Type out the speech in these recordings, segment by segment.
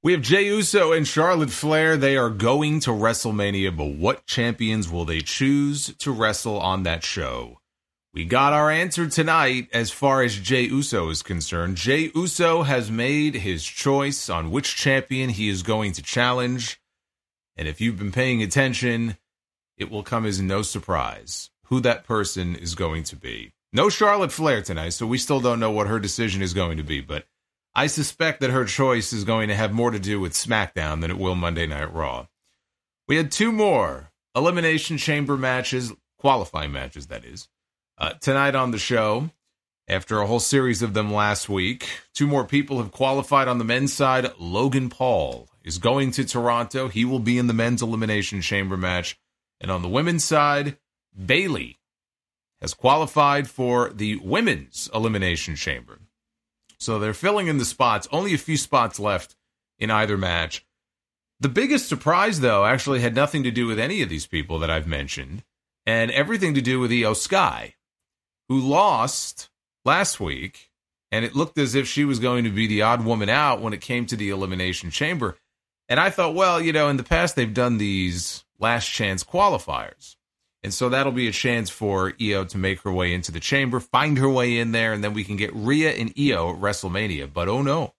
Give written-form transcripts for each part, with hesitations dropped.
We have Jey Uso and Charlotte Flair. They are going to WrestleMania, but what champions will they choose to wrestle on that show? We got our answer tonight as far as Jey Uso is concerned. Jey Uso has made his choice on which champion he is going to challenge. And if you've been paying attention, it will come as no surprise who that person is going to be. No Charlotte Flair tonight, so we still don't know what her decision is going to be, but I suspect that her choice is going to have more to do with SmackDown than it will Monday Night Raw. We had two more Elimination Chamber matches, qualifying matches, that is, tonight on the show. After a whole series of them last week, two more people have qualified on the men's side. Logan Paul is going to Toronto. He will be in the men's Elimination Chamber match. And on the women's side, Bayley has qualified for the women's Elimination Chamber. So they're filling in the spots, only a few spots left in either match. The biggest surprise, though, actually had nothing to do with any of these people that I've mentioned, and everything to do with Io Sky, who lost last week, and it looked as if she was going to be the odd woman out when it came to the Elimination Chamber. And I thought, well, in the past they've done these last chance qualifiers. And so that'll be a chance for Io to make her way into the chamber, find her way in there, and then we can get Rhea and Io at WrestleMania. But oh no,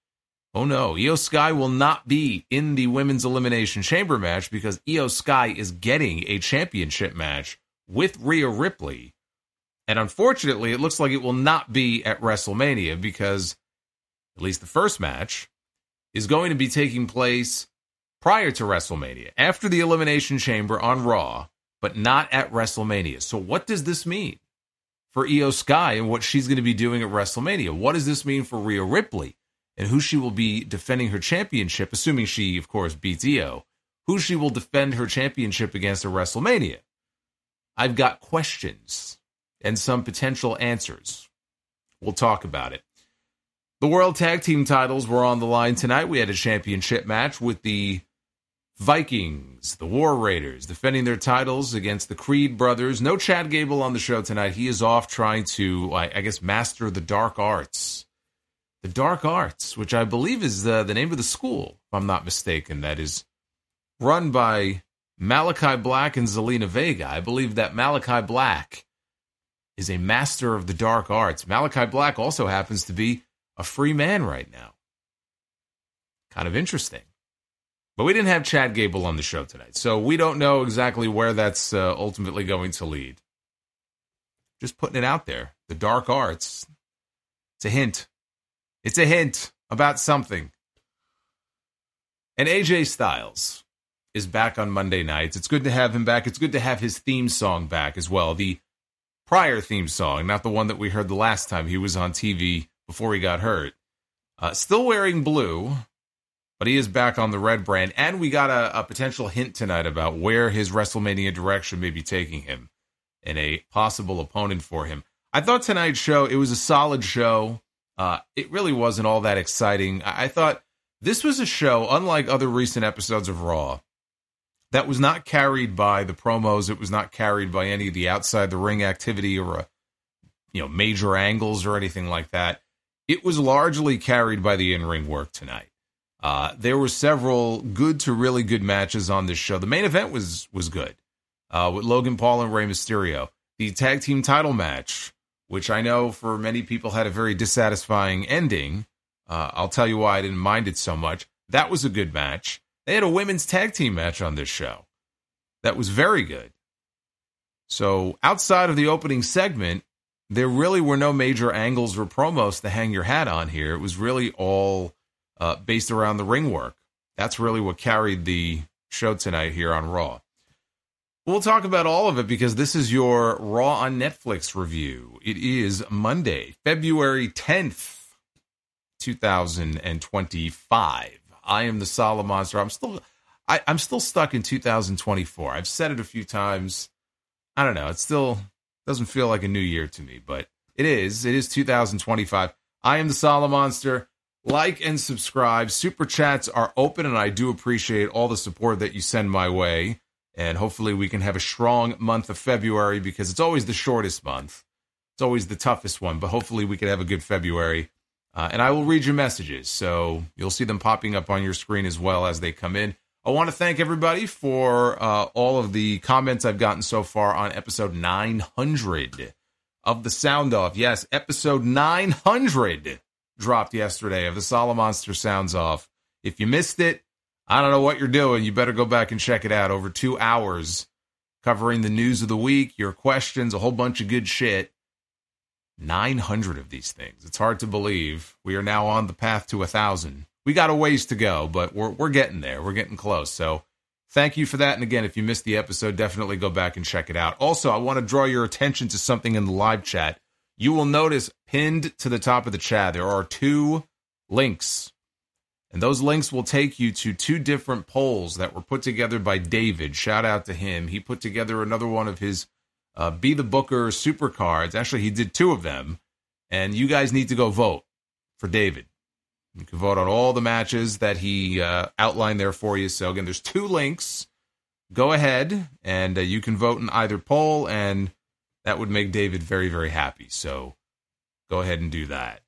Io Sky will not be in the Women's Elimination Chamber match because Io Sky is getting a championship match with Rhea Ripley. And unfortunately, it looks like it will not be at WrestleMania because at least the first match is going to be taking place prior to WrestleMania, after the Elimination Chamber on Raw, but not at WrestleMania. So what does this mean for Io Sky and what she's going to be doing at WrestleMania? What does this mean for Rhea Ripley and who she will be defending her championship, assuming she, of course, beats Io, who she will defend her championship against at WrestleMania? I've got questions and some potential answers. We'll talk about it. The World Tag Team titles were on the line tonight. We had a championship match with the Vikings, the War Raiders, defending their titles against the Creed brothers. No Chad Gable on the show tonight. He is off trying to, I guess, master the dark arts. The dark arts, which I believe is the name of the school, if I'm not mistaken, that is run by Malachi Black and Zelina Vega. I believe that Malachi Black is a master of the dark arts. Malachi Black also happens to be a free man right now. Kind of interesting. But we didn't have Chad Gable on the show tonight, so we don't know exactly where that's ultimately going to lead. Just putting it out there. The dark arts. It's a hint. It's a hint about something. And AJ Styles is back on Monday nights. It's good to have him back. It's good to have his theme song back as well. The prior theme song, not the one that we heard the last time he was on TV before he got hurt. Still wearing blue, but he is back on the red brand, and we got a potential hint tonight about where his WrestleMania direction may be taking him and a possible opponent for him. I thought tonight's show, it was a solid show. It really wasn't all that exciting. I thought this was a show, unlike other recent episodes of Raw, that was not carried by the promos. It was not carried by any of the outside the ring activity or major angles or anything like that. It was largely carried by the in-ring work tonight. There were several good to really good matches on this show. The main event was good with Logan Paul and Rey Mysterio. The tag team title match, which I know for many people had a very dissatisfying ending. I'll tell you why I didn't mind it so much. That was a good match. They had a women's tag team match on this show. That was very good. So outside of the opening segment, there really were no major angles or promos to hang your hat on here. It was really all based around the ring work. That's really what carried the show tonight here on Raw. We'll talk about all of it because this is your Raw on Netflix review. It is Monday, February 10th, 2025. I am the Solid Monster. I'm still stuck in 2024. I've said it a few times. I don't know. It still doesn't feel like a new year to me, but it is. It is 2025. I am the Solid Monster. Like and subscribe. Super chats are open, and I do appreciate all the support that you send my way. And hopefully we can have a strong month of February because it's always the shortest month. It's always the toughest one, but hopefully we can have a good February. And I will read your messages, so you'll see them popping up on your screen as well as they come in. I want to thank everybody for all of the comments I've gotten so far on episode 900 of The Sound Off. Yes, episode 900 dropped yesterday of The Solomonster Sounds Off. If you missed it, I don't know what you're doing. You better go back and check it out. Over 2 hours covering the news of the week, your questions, a whole bunch of good shit. 900 of these things. It's hard to believe. We are now on the path to 1,000. We got a ways to go, but we're getting there. We're getting close. So thank you for that. And again, if you missed the episode, definitely go back and check it out. Also, I want to draw your attention to something in the live chat. You will notice pinned to the top of the chat, there are 2 links. And those links will take you to 2 different polls that were put together by David. Shout out to him. He put together another one of his Be the Booker super cards. Actually, he did 2 of them. And you guys need to go vote for David. You can vote on all the matches that he outlined there for you. So, again, there's 2 links. Go ahead, and you can vote in either poll, and that would make David very, very happy. So, go ahead and do that.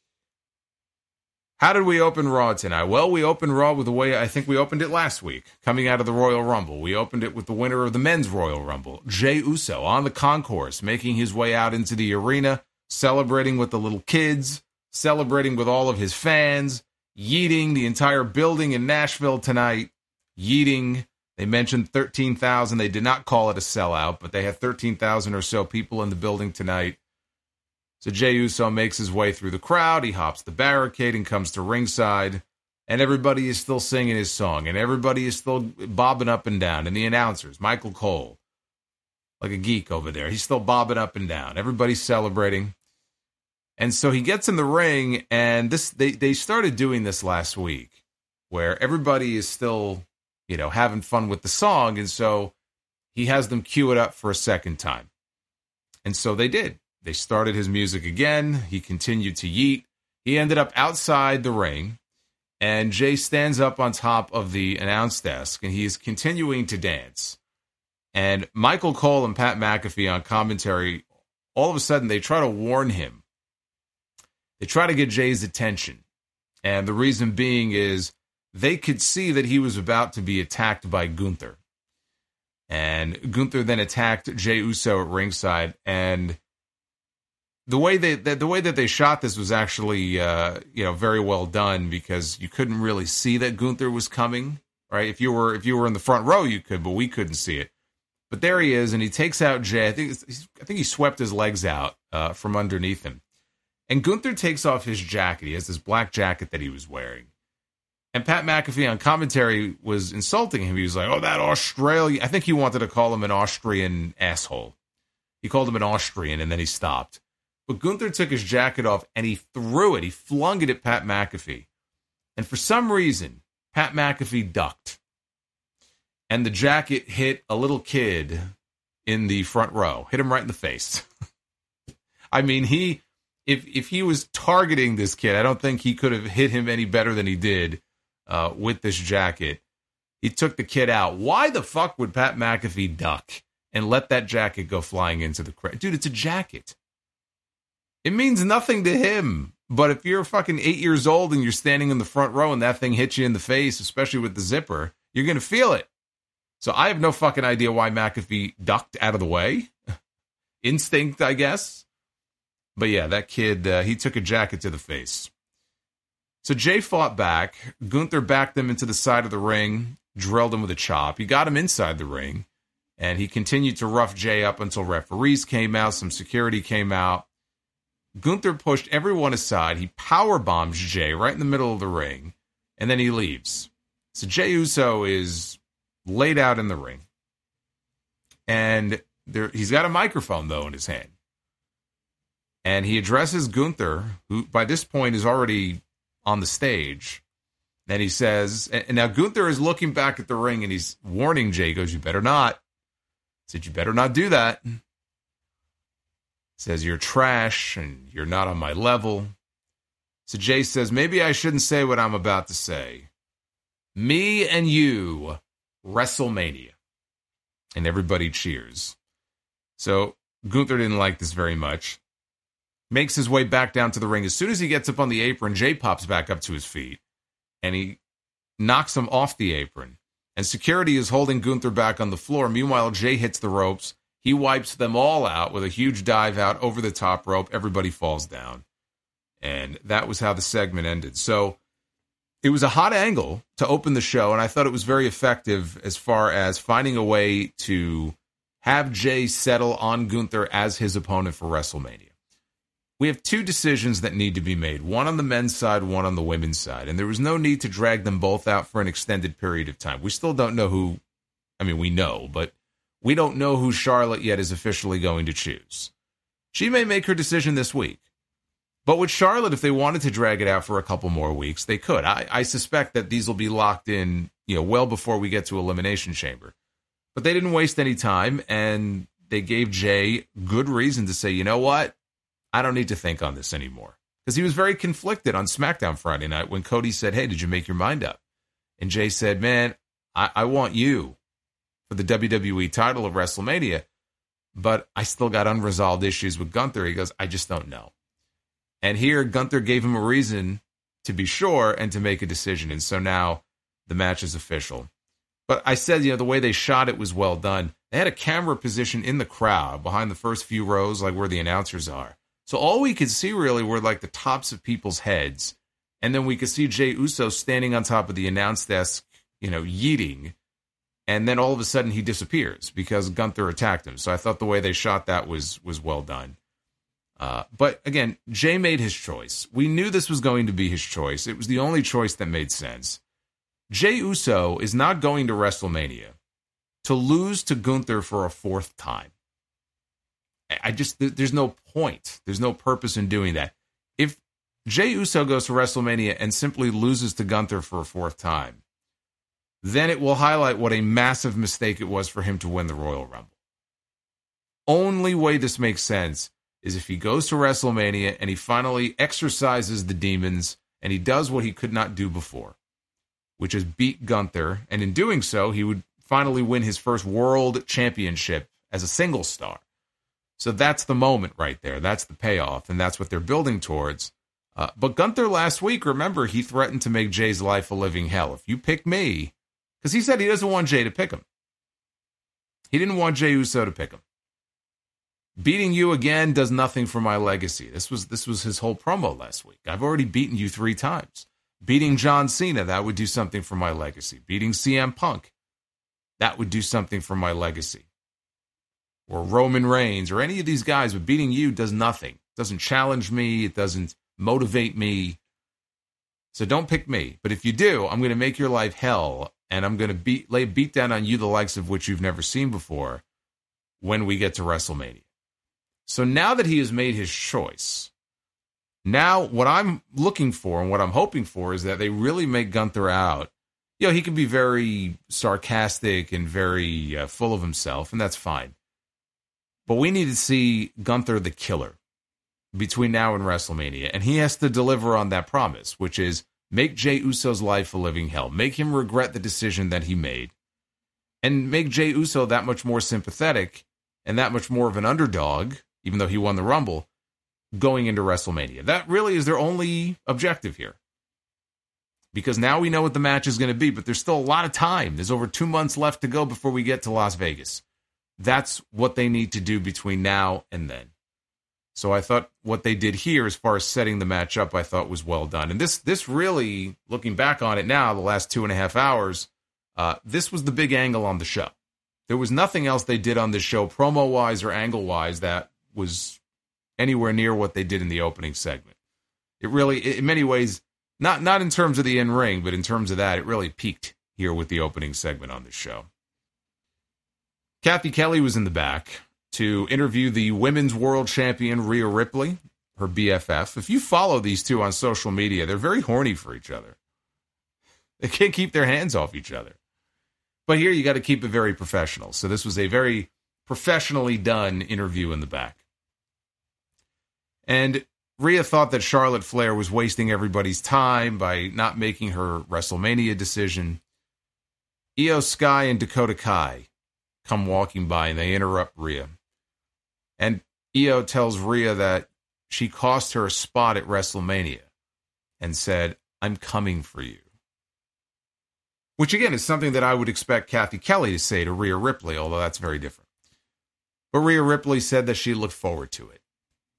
How did we open Raw tonight? Well, we opened Raw with the way I think we opened it last week, coming out of the Royal Rumble. We opened it with the winner of the Men's Royal Rumble, Jey Uso, on the concourse, making his way out into the arena, celebrating with the little kids, celebrating with all of his fans, yeeting the entire building in Nashville tonight. Yeeting. They mentioned 13,000. They did not call it a sellout, but they had 13,000 or so people in the building tonight. So Jey Uso makes his way through the crowd. He hops the barricade and comes to ringside. And everybody is still singing his song. And everybody is still bobbing up and down. And the announcers, Michael Cole, like a geek over there, he's still bobbing up and down. Everybody's celebrating. And so he gets in the ring, and they started doing this last week, where everybody is still, having fun with the song, and so he has them cue it up for a second time. And so they did. They started his music again. He continued to yeet. He ended up outside the ring, and Jey stands up on top of the announce desk, and he is continuing to dance. And Michael Cole and Pat McAfee on commentary, all of a sudden, they try to warn him. They try to get Jey's attention. And the reason being is they could see that he was about to be attacked by Gunther. And Gunther then attacked Jey Uso at ringside. And the way that they shot this was actually, very well done, because you couldn't really see that Gunther was coming, right? If you were in the front row, you could, but we couldn't see it. But there he is, and he takes out Jey. I think he swept his legs out from underneath him. And Gunther takes off his jacket. He has this black jacket that he was wearing. And Pat McAfee on commentary was insulting him. He was like, oh, that Australian. I think he wanted to call him an Austrian asshole. He called him an Austrian, and then he stopped. But Gunther took his jacket off, and he threw it. He flung it at Pat McAfee. And for some reason, Pat McAfee ducked. And the jacket hit a little kid in the front row. Hit him right in the face. I mean, If he was targeting this kid, I don't think he could have hit him any better than he did with this jacket. He took the kid out. Why the fuck would Pat McAfee duck and let that jacket go flying into the crowd? Dude, it's a jacket. It means nothing to him. But if you're fucking 8 years old and you're standing in the front row and that thing hits you in the face, especially with the zipper, you're going to feel it. So I have no fucking idea why McAfee ducked out of the way. Instinct, I guess. But yeah, that kid, he took a jacket to the face. So Jey fought back. Gunther backed him into the side of the ring, drilled him with a chop. He got him inside the ring, and he continued to rough Jey up until referees came out, some security came out. Gunther pushed everyone aside. He power bombs Jey right in the middle of the ring, and then he leaves. So Jey Uso is laid out in the ring. And he's got a microphone, though, in his hand. And he addresses Gunther, who by this point is already on the stage. And he says, and now Gunther is looking back at the ring and he's warning Jey. He goes, you better not. He said, you better not do that. He says, you're trash and you're not on my level. So Jey says, maybe I shouldn't say what I'm about to say. Me and you, WrestleMania. And everybody cheers. So Gunther didn't like this very much. makes his way back down to the ring. As soon as he gets up on the apron, Jay pops back up to his feet, and he knocks him off the apron. And security is holding Gunther back on the floor. Meanwhile, Jay hits the ropes. He wipes them all out with a huge dive out over the top rope. Everybody falls down. And that was how the segment ended. So it was a hot angle to open the show, and I thought it was very effective as far as finding a way to have Jay settle on Gunther as his opponent for WrestleMania. We have two decisions that need to be made, one on the men's side, one on the women's side, and there was no need to drag them both out for an extended period of time. We still don't know who, we know, but we don't know who Charlotte yet is officially going to choose. She may make her decision this week. But with Charlotte, if they wanted to drag it out for a couple more weeks, they could. I suspect that these will be locked in, well before we get to Elimination Chamber. But they didn't waste any time, and they gave Jay good reason to say, you know what? I don't need to think on this anymore. Because he was very conflicted on SmackDown Friday night when Cody said, hey, did you make your mind up? And Jay said, man, I want you for the WWE title of WrestleMania, but I still got unresolved issues with Gunther. He goes, I just don't know. And here, Gunther gave him a reason to be sure and to make a decision. And so now the match is official. But I said, the way they shot it was well done. They had a camera position in the crowd behind the first few rows, like where the announcers are. So all we could see really were like the tops of people's heads. And then we could see Jey Uso standing on top of the announce desk, yeeting. And then all of a sudden he disappears because Gunther attacked him. So I thought the way they shot that was well done. But again, Jay made his choice. We knew this was going to be his choice. It was the only choice that made sense. Jey Uso is not going to WrestleMania to lose to Gunther for a fourth time. There's no point. There's no purpose in doing that. If Jey Uso goes to WrestleMania and simply loses to Gunther for a fourth time, then it will highlight what a massive mistake it was for him to win the Royal Rumble. Only way this makes sense is if he goes to WrestleMania and he finally exercises the demons and he does what he could not do before, which is beat Gunther. And in doing so, he would finally win his first world championship as a single star. So that's the moment right there. That's the payoff, and that's what they're building towards. But Gunther last week, remember, he threatened to make Jay's life a living hell. If you pick me, because he said he doesn't want Jay to pick him. He didn't want Jey Uso to pick him. Beating you again does nothing for my legacy. This was his whole promo last week. I've already beaten you 3 times. Beating John Cena, that would do something for my legacy. Beating CM Punk, that would do something for my legacy. Or Roman Reigns, or any of these guys, but beating you does nothing. It doesn't challenge me. It doesn't motivate me. So don't pick me. But if you do, I'm going to make your life hell, and I'm going to lay a beat down on you, the likes of which you've never seen before, when we get to WrestleMania. So now that he has made his choice, now what I'm looking for and what I'm hoping for is that they really make Gunther out. He can be very sarcastic and very full of himself, and that's fine. But we need to see Gunther the killer between now and WrestleMania, and he has to deliver on that promise, which is make Jey Uso's life a living hell. Make him regret the decision that he made, and make Jey Uso that much more sympathetic and that much more of an underdog, even though he won the Rumble, going into WrestleMania. That really is their only objective here. Because now we know what the match is going to be, but there's still a lot of time. There's over 2 months left to go before we get to Las Vegas. That's what they need to do between now and then. So I thought what they did here as far as setting the match up, I thought was well done. And this really, looking back on it now, the last 2.5 hours, this was the big angle on the show. There was nothing else they did on this show, promo-wise or angle-wise, that was anywhere near what they did in the opening segment. It really, in many ways, not in terms of the in-ring, but in terms of that, it really peaked here with the opening segment on this show. Kathy Kelly was in the back to interview the women's world champion, Rhea Ripley, her BFF. If you follow these two on social media, they're very horny for each other. They can't keep their hands off each other. But here you got to keep it very professional. So this was a very professionally done interview in the back. And Rhea thought that Charlotte Flair was wasting everybody's time by not making her WrestleMania decision. Io Sky and Dakota Kai come walking by and they interrupt Rhea. And Io tells Rhea that she cost her a spot at WrestleMania and said, "I'm coming for you." Which, again, is something that I would expect Kathy Kelly to say to Rhea Ripley, although that's very different. But Rhea Ripley said that she looked forward to it.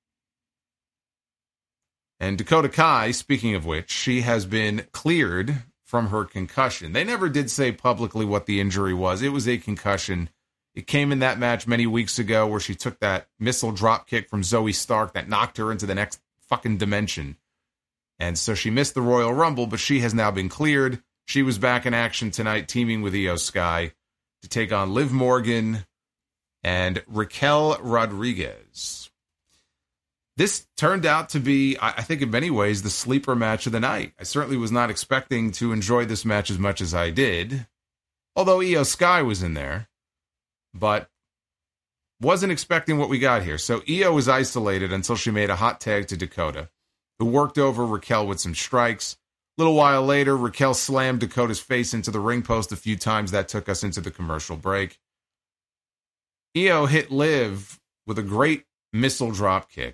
And Dakota Kai, speaking of which, she has been cleared from her concussion. They never did say publicly what the injury was. It was a concussion. It came in that match many weeks ago where she took that missile drop kick from Zoe Stark that knocked her into the next fucking dimension. And so she missed the Royal Rumble, but she has now been cleared. She was back in action tonight, teaming with Io Sky to take on Liv Morgan and Raquel Rodriguez. This turned out to be, I think in many ways, the sleeper match of the night. I certainly was not expecting to enjoy this match as much as I did, although Io Sky was in there, but wasn't expecting what we got here. So Io was isolated until she made a hot tag to Dakota, who worked over Raquel with some strikes. A little while later, Raquel slammed Dakota's face into the ring post a few times. That took us into the commercial break. Io hit Liv with a great missile drop kick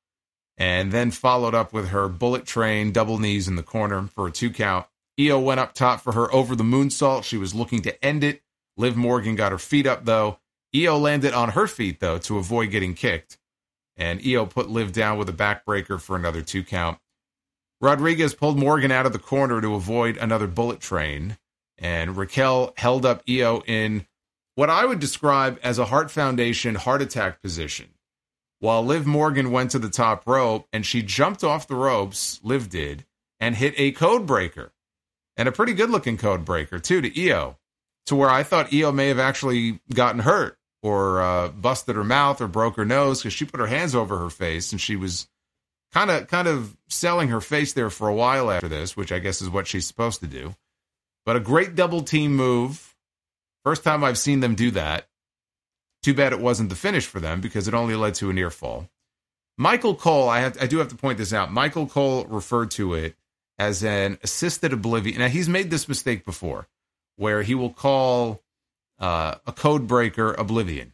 and then followed up with her bullet train double knees in the corner for a 2 count. Io went up top for her over the moonsault. She was looking to end it. Liv Morgan got her feet up, though. Io landed on her feet, though, to avoid getting kicked. And Io put Liv down with a backbreaker for another 2 count. Rodriguez pulled Morgan out of the corner to avoid another bullet train. And Raquel held up Io in what I would describe as a Heart Foundation heart attack position. While Liv Morgan went to the top rope, and she jumped off the ropes, Liv did, and hit a code breaker. And a pretty good-looking code breaker, too, to Io. To where I thought Io may have actually gotten hurt, or busted her mouth, or broke her nose, because she put her hands over her face, and she was kind of selling her face there for a while after this, which I guess is what she's supposed to do. But a great double-team move. First time I've seen them do that. Too bad it wasn't the finish for them because it only led to a near fall. Michael Cole, I do have to point this out. Michael Cole referred to it as an assisted oblivion. Now, he's made this mistake before where he will call a code breaker oblivion.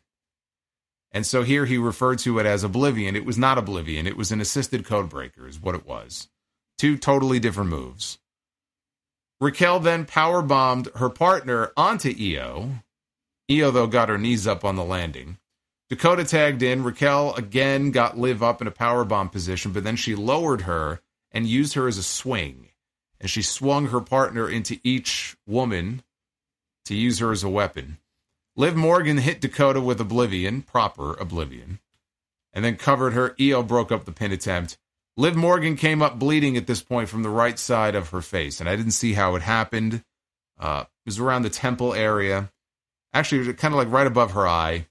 And so here he referred to it as oblivion. It was not oblivion. It was an assisted code breaker is what it was. 2 totally different moves. Raquel then powerbombed her partner onto Io. Io, though, got her knees up on the landing. Dakota tagged in. Raquel again got Liv up in a powerbomb position, but then she lowered her and used her as a swing. And she swung her partner into each woman to use her as a weapon. Liv Morgan hit Dakota with Oblivion, proper Oblivion, and then covered her. Io broke up the pin attempt. Liv Morgan came up bleeding at this point from the right side of her face, and I didn't see how it happened. It was around the temple area. Actually, it was kind of like right above her eye.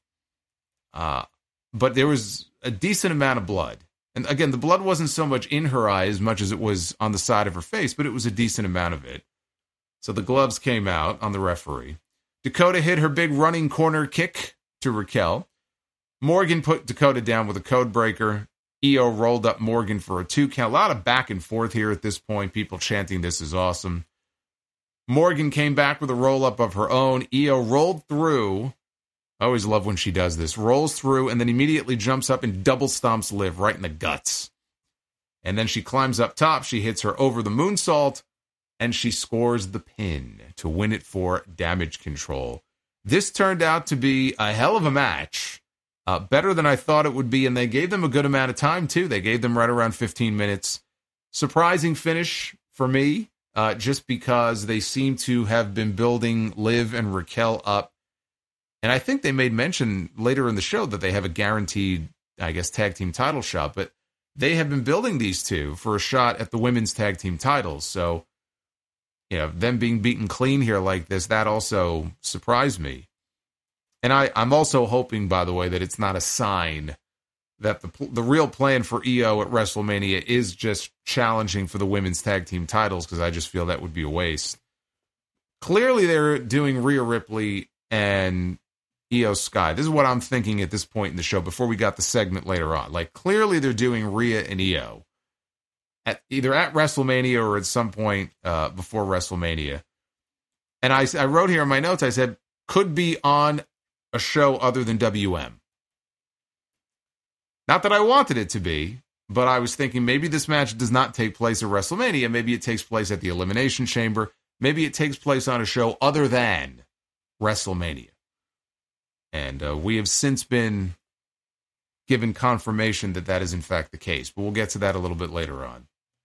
But there was a decent amount of blood. And again, the blood wasn't so much in her eye as much as it was on the side of her face, but it was a decent amount of it. So the gloves came out on the referee. Dakota hit her big running corner kick to Raquel. Morgan put Dakota down with a code breaker. Io rolled up Morgan for a 2 count. A lot of back and forth here at this point. People chanting, "This is awesome." Morgan came back with a roll-up of her own. Io rolled through. I always love when she does this. Rolls through and then immediately jumps up and double stomps Liv right in the guts. And then she climbs up top. She hits her over the moonsault. And she scores the pin to win it for Damage Control. This turned out to be a hell of a match. Better than I thought it would be. And they gave them a good amount of time, too. They gave them right around 15 minutes. Surprising finish for me. Just because they seem to have been building Liv and Raquel up. And I think they made mention later in the show that they have a guaranteed, I guess, tag team title shot. But they have been building these two for a shot at the women's tag team titles. So, you know, them being beaten clean here like this, that also surprised me. And I'm also hoping, by the way, that it's not a sign that the real plan for Io at WrestleMania is just challenging for the women's tag team titles, because I just feel that would be a waste. Clearly, they're doing Rhea Ripley and Io Sky. This is what I'm thinking at this point in the show before we got the segment later on. Like, clearly they're doing Rhea and Io either at WrestleMania or at some point before WrestleMania. And I wrote here in my notes, I said, could be on a show other than WM. Not that I wanted it to be, but I was thinking maybe this match does not take place at WrestleMania. Maybe it takes place at the Elimination Chamber. Maybe it takes place on a show other than WrestleMania. And we have since been given confirmation that that is in fact the case, but we'll get to that a little bit later on.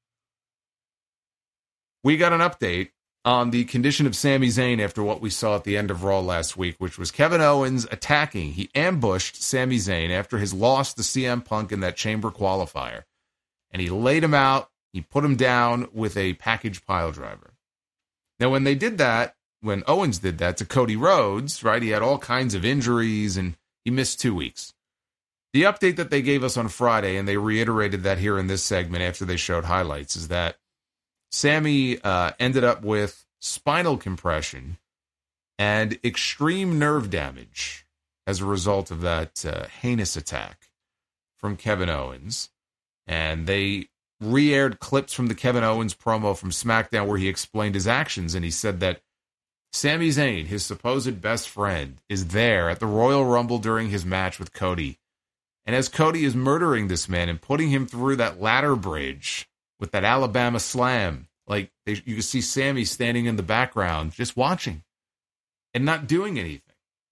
We got an update on the condition of Sami Zayn after what we saw at the end of Raw last week, which was Kevin Owens attacking. He ambushed Sami Zayn after his loss to CM Punk in that Chamber qualifier. And he laid him out. He put him down with a package pile driver. Now, when they did that, when Owens did that to Cody Rhodes, right, he had all kinds of injuries and he missed 2 weeks. The update that they gave us on Friday, and they reiterated that here in this segment after they showed highlights, is that Sami ended up with spinal compression and extreme nerve damage as a result of that heinous attack from Kevin Owens. And they re-aired clips from the Kevin Owens promo from SmackDown where he explained his actions, and he said that Sami Zayn, his supposed best friend, is there at the Royal Rumble during his match with Cody. And as Cody is murdering this man and putting him through that ladder bridge with that Alabama slam, like you can see Sami standing in the background just watching and not doing anything.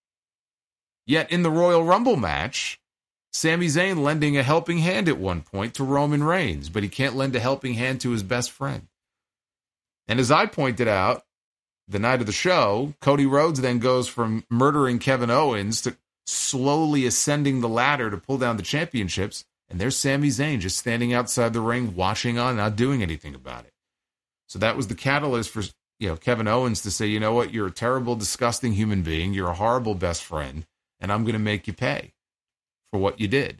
Yet in the Royal Rumble match, Sami Zayn lending a helping hand at one point to Roman Reigns, but he can't lend a helping hand to his best friend. And as I pointed out, the night of the show, Cody Rhodes then goes from murdering Kevin Owens to slowly ascending the ladder to pull down the championships, and there's Sami Zayn just standing outside the ring, watching on, not doing anything about it. So that was the catalyst for Kevin Owens to say, you know what, you're a terrible, disgusting human being, you're a horrible best friend, and I'm going to make you pay for what you did.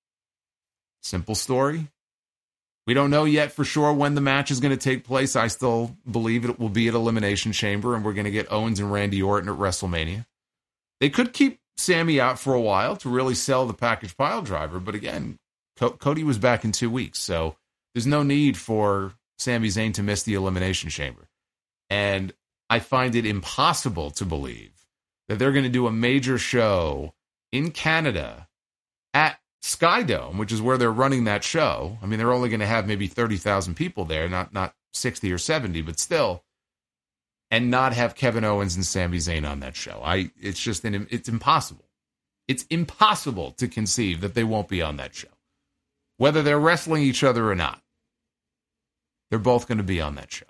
Simple story. We don't know yet for sure when the match is going to take place. I still believe it will be at Elimination Chamber, and we're going to get Owens and Randy Orton at WrestleMania. They could keep Sami out for a while to really sell the package pile driver, but again, Cody was back in 2 weeks, so there's no need for Sami Zayn to miss the Elimination Chamber. And I find it impossible to believe that they're going to do a major show in Canada at Skydome, which is where they're running that show. I mean, they're only going to have maybe 30,000 people there, not 60 or 70, but still, and not have Kevin Owens and Sami Zayn on that show. It's impossible. It's impossible to conceive that they won't be on that show. Whether they're wrestling each other or not, they're both going to be on that show.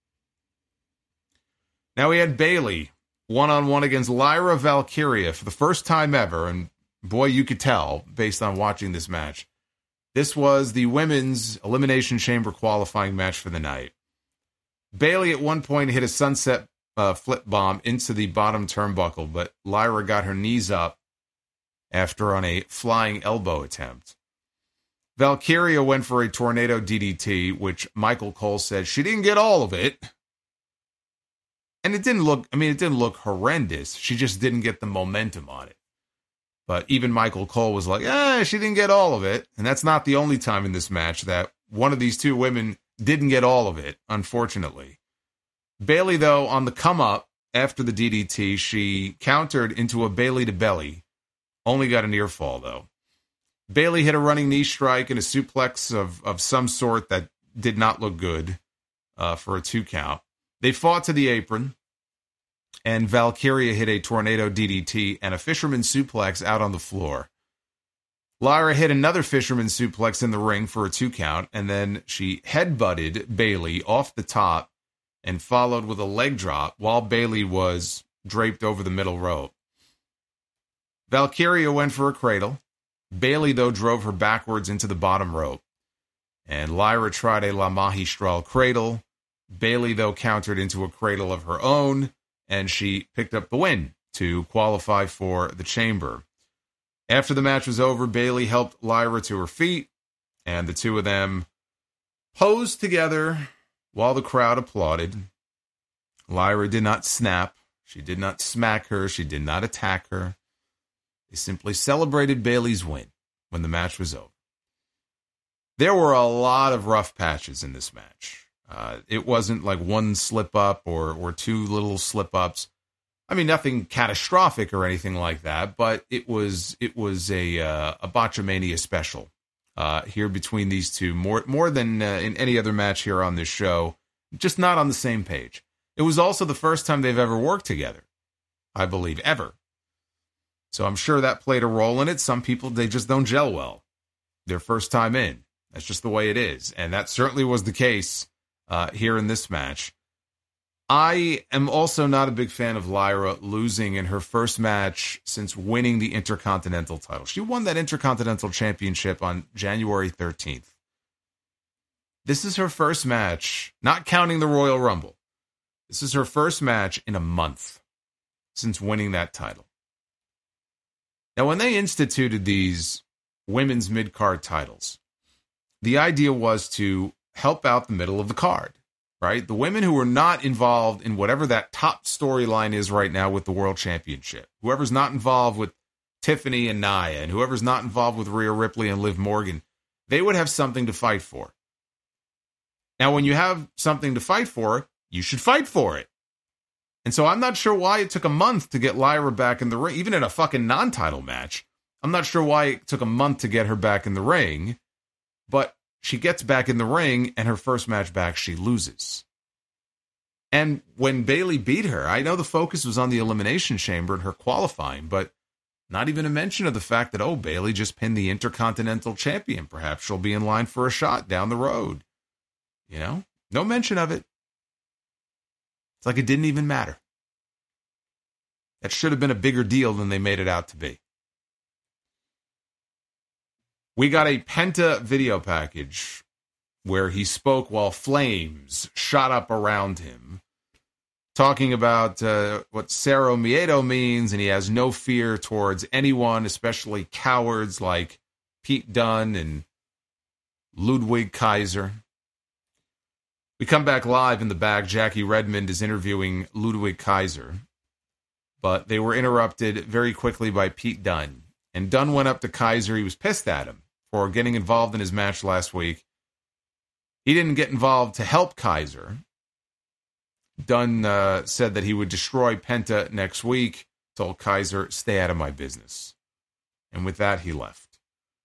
Now we had Bayley one-on-one against Lyra Valkyria for the first time ever, and boy, you could tell based on watching this match. This was the women's Elimination Chamber qualifying match for the night. Bayley at one point hit a sunset flip bomb into the bottom turnbuckle, but Lyra got her knees up after on a flying elbow attempt. Valkyria went for a tornado DDT, which Michael Cole said she didn't get all of it. And it didn't look horrendous. She just didn't get the momentum on it. But even Michael Cole was like, she didn't get all of it. And that's not the only time in this match that one of these two women didn't get all of it, unfortunately. Bayley, though, on the come up after the DDT, she countered into a Bayley to belly. Only got a near fall, though. Bayley hit a running knee strike and a suplex of some sort that did not look good for a 2 count. They fought to the apron, and Valkyria hit a tornado DDT and a fisherman suplex out on the floor. Lyra hit another fisherman suplex in the ring for a 2 count, and then she headbutted Bayley off the top and followed with a leg drop while Bayley was draped over the middle rope. Valkyria went for a cradle. Bayley, though, drove her backwards into the bottom rope. And Lyra tried a La Magistral cradle. Bayley, though, countered into a cradle of her own, and she picked up the win to qualify for the Chamber. After the match was over, Bayley helped Lyra to her feet, and the two of them posed together while the crowd applauded. Lyra did not snap. She did not smack her. She did not attack her. They simply celebrated Bayley's win when the match was over. There were a lot of rough patches in this match. It wasn't like one slip-up or 2 little slip-ups. I mean, nothing catastrophic or anything like that, but it was a Botchamania special here between these two, more than in any other match here on this show. Just not on the same page. It was also the first time they've ever worked together, I believe, ever. So I'm sure that played a role in it. Some people, they just don't gel well their first time in. That's just the way it is. And that certainly was the case here in this match. I am also not a big fan of Lyra losing in her first match since winning the Intercontinental title. She won that Intercontinental Championship on January 13th. This is her first match, not counting the Royal Rumble. This is her first match in a month since winning that title. Now, when they instituted these women's mid-card titles, the idea was to help out the middle of the card, right? The women who are not involved in whatever that top storyline is right now with the World Championship, whoever's not involved with Tiffany and Nia, and whoever's not involved with Rhea Ripley and Liv Morgan, they would have something to fight for. Now, when you have something to fight for, you should fight for it. And so I'm not sure why it took a month to get Lyra back in the ring, even in a fucking non-title match. I'm not sure why it took a month to get her back in the ring, but she gets back in the ring, and her first match back, she loses. And when Bayley beat her, I know the focus was on the Elimination Chamber and her qualifying, but not even a mention of the fact that, oh, Bayley just pinned the Intercontinental Champion. Perhaps she'll be in line for a shot down the road. You know, no mention of it. It's like it didn't even matter. That should have been a bigger deal than they made it out to be. We got a Penta video package where he spoke while flames shot up around him, talking about what Cero Miedo means, and he has no fear towards anyone, especially cowards like Pete Dunne and Ludwig Kaiser. We come back live in the back. Jackie Redmond is interviewing Ludwig Kaiser, but they were interrupted very quickly by Pete Dunne. And Dunne went up to Kaiser. He was pissed at him for getting involved in his match last week. He didn't get involved to help Kaiser. Dunne said that he would destroy Penta next week, told Kaiser, stay out of my business. And with that, he left.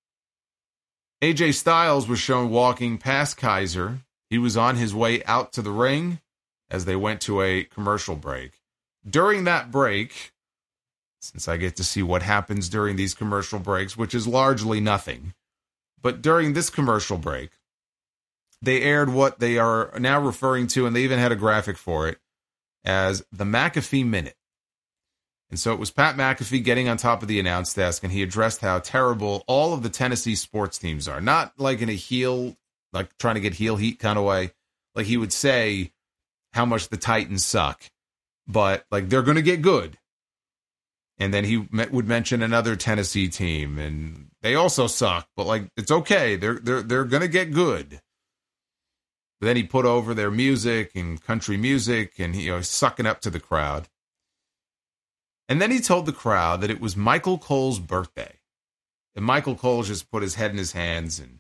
AJ Styles was shown walking past Kaiser. He was on his way out to the ring as they went to a commercial break. During that break, since I get to see what happens during these commercial breaks, which is largely nothing, but during this commercial break, they aired what they are now referring to, and they even had a graphic for it, as the McAfee Minute. And so it was Pat McAfee getting on top of the announce desk, and he addressed how terrible all of the Tennessee sports teams are. Not like in a heel, like trying to get heel heat kind of way. Like he would say how much the Titans suck, but like they're going to get good. And then he would mention another Tennessee team, and they also suck, but like it's okay. They're going to get good. But then he put over their music and country music, and he sucking up to the crowd. And then he told the crowd that it was Michael Cole's birthday. And Michael Cole just put his head in his hands, and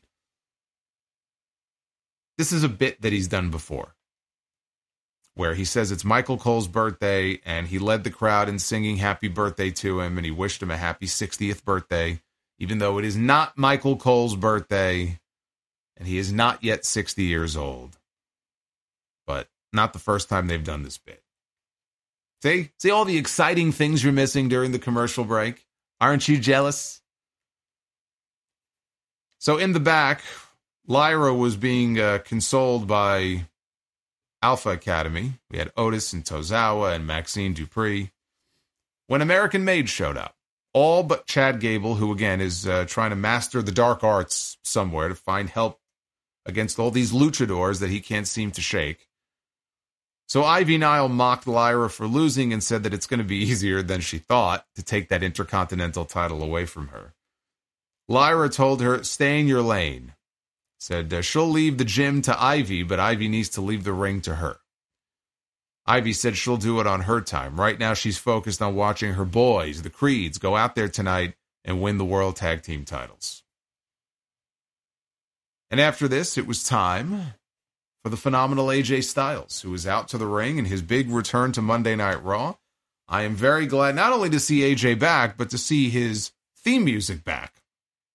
this is a bit that he's done before, where he says it's Michael Cole's birthday, and he led the crowd in singing happy birthday to him, and he wished him a happy 60th birthday, even though it is not Michael Cole's birthday, and he is not yet 60 years old. But not the first time they've done this bit. See all the exciting things you're missing during the commercial break? Aren't you jealous? So in the back, Lyra was being consoled by Alpha Academy. We had Otis and Tozawa and Maxine Dupree. When American Mage showed up, all but Chad Gable, who again is trying to master the dark arts somewhere to find help against all these luchadors that he can't seem to shake. So Ivy Nile mocked Lyra for losing and said that it's going to be easier than she thought to take that Intercontinental title away from her. Lyra told her, stay in your lane. Said she'll leave the gym to Ivy, but Ivy needs to leave the ring to her. Ivy said she'll do it on her time. Right now she's focused on watching her boys, the Creeds, go out there tonight and win the World Tag Team titles. And after this, it was time for the phenomenal AJ Styles, who was out to the ring in his big return to Monday Night Raw. I am very glad not only to see AJ back, but to see his theme music back.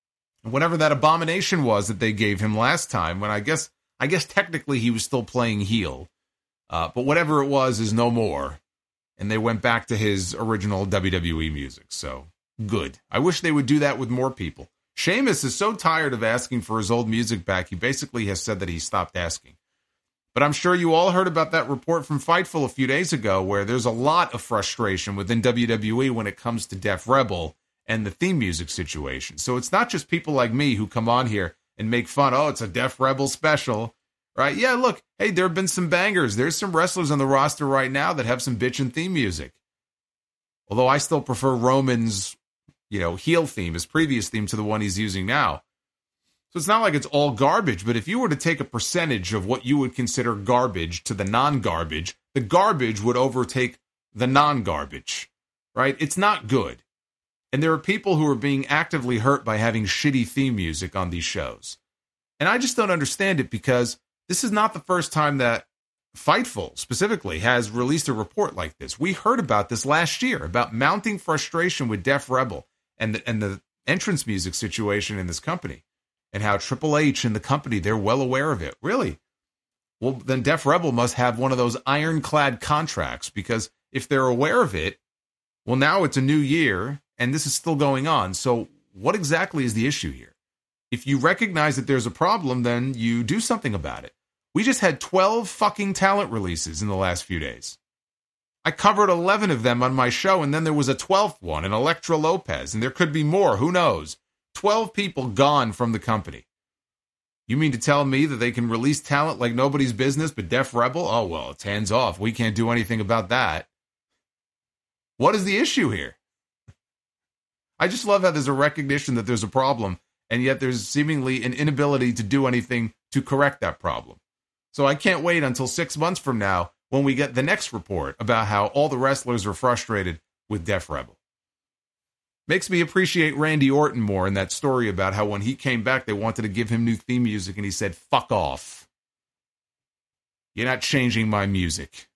whatever that abomination was that they gave him last time, when I guess technically he was still playing heel. But whatever it was is no more. And they went back to his original WWE music. So good. I wish they would do that with more people. Sheamus is so tired of asking for his old music back, he basically has said that he stopped asking. But I'm sure you all heard about that report from Fightful a few days ago, where there's a lot of frustration within WWE when it comes to Def Rebel and the theme music situation. So it's not just people like me who come on here and make fun. Oh, it's a Def Rebel special, right? Yeah, look, hey, there have been some bangers. There's some wrestlers on the roster right now that have some bitchin' theme music. Although I still prefer Roman's, heel theme, his previous theme, to the one he's using now. So it's not like it's all garbage, but if you were to take a percentage of what you would consider garbage to the non-garbage, the garbage would overtake the non-garbage, right? It's not good. And there are people who are being actively hurt by having shitty theme music on these shows. And I just don't understand it, because this is not the first time that Fightful specifically has released a report like this. We heard about this last year, about mounting frustration with Def Rebel and the entrance music situation in this company, and how Triple H and the company, they're well aware of it. Really? Well, then Def Rebel must have one of those ironclad contracts, because if they're aware of it, well, now it's a new year and this is still going on. So what exactly is the issue here? If you recognize that there's a problem, then you do something about it. We just had 12 fucking talent releases in the last few days. I covered 11 of them on my show, and then there was a 12th one, an Elektra Lopez, and there could be more, who knows? 12 people gone from the company. You mean to tell me that they can release talent like nobody's business, but Def Rebel? Oh, well, it's hands off. We can't do anything about that. What is the issue here? I just love how there's a recognition that there's a problem, and yet there's seemingly an inability to do anything to correct that problem. So I can't wait until 6 months from now when we get the next report about how all the wrestlers are frustrated with Def Rebel. Makes me appreciate Randy Orton more in that story about how when he came back, they wanted to give him new theme music, and he said, fuck off. You're not changing my music.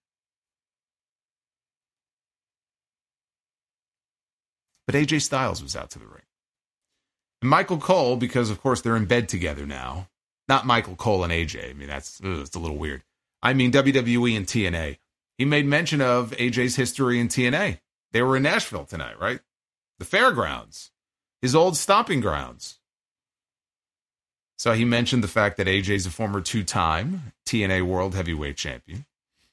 But AJ Styles was out to the ring. And Michael Cole, because of course they're in bed together now. Not Michael Cole and AJ. I mean, it's a little weird. I mean WWE and TNA. He made mention of AJ's history in TNA. They were in Nashville tonight, right? The fairgrounds. His old stomping grounds. So he mentioned the fact that AJ's a former 2-time TNA World Heavyweight Champion.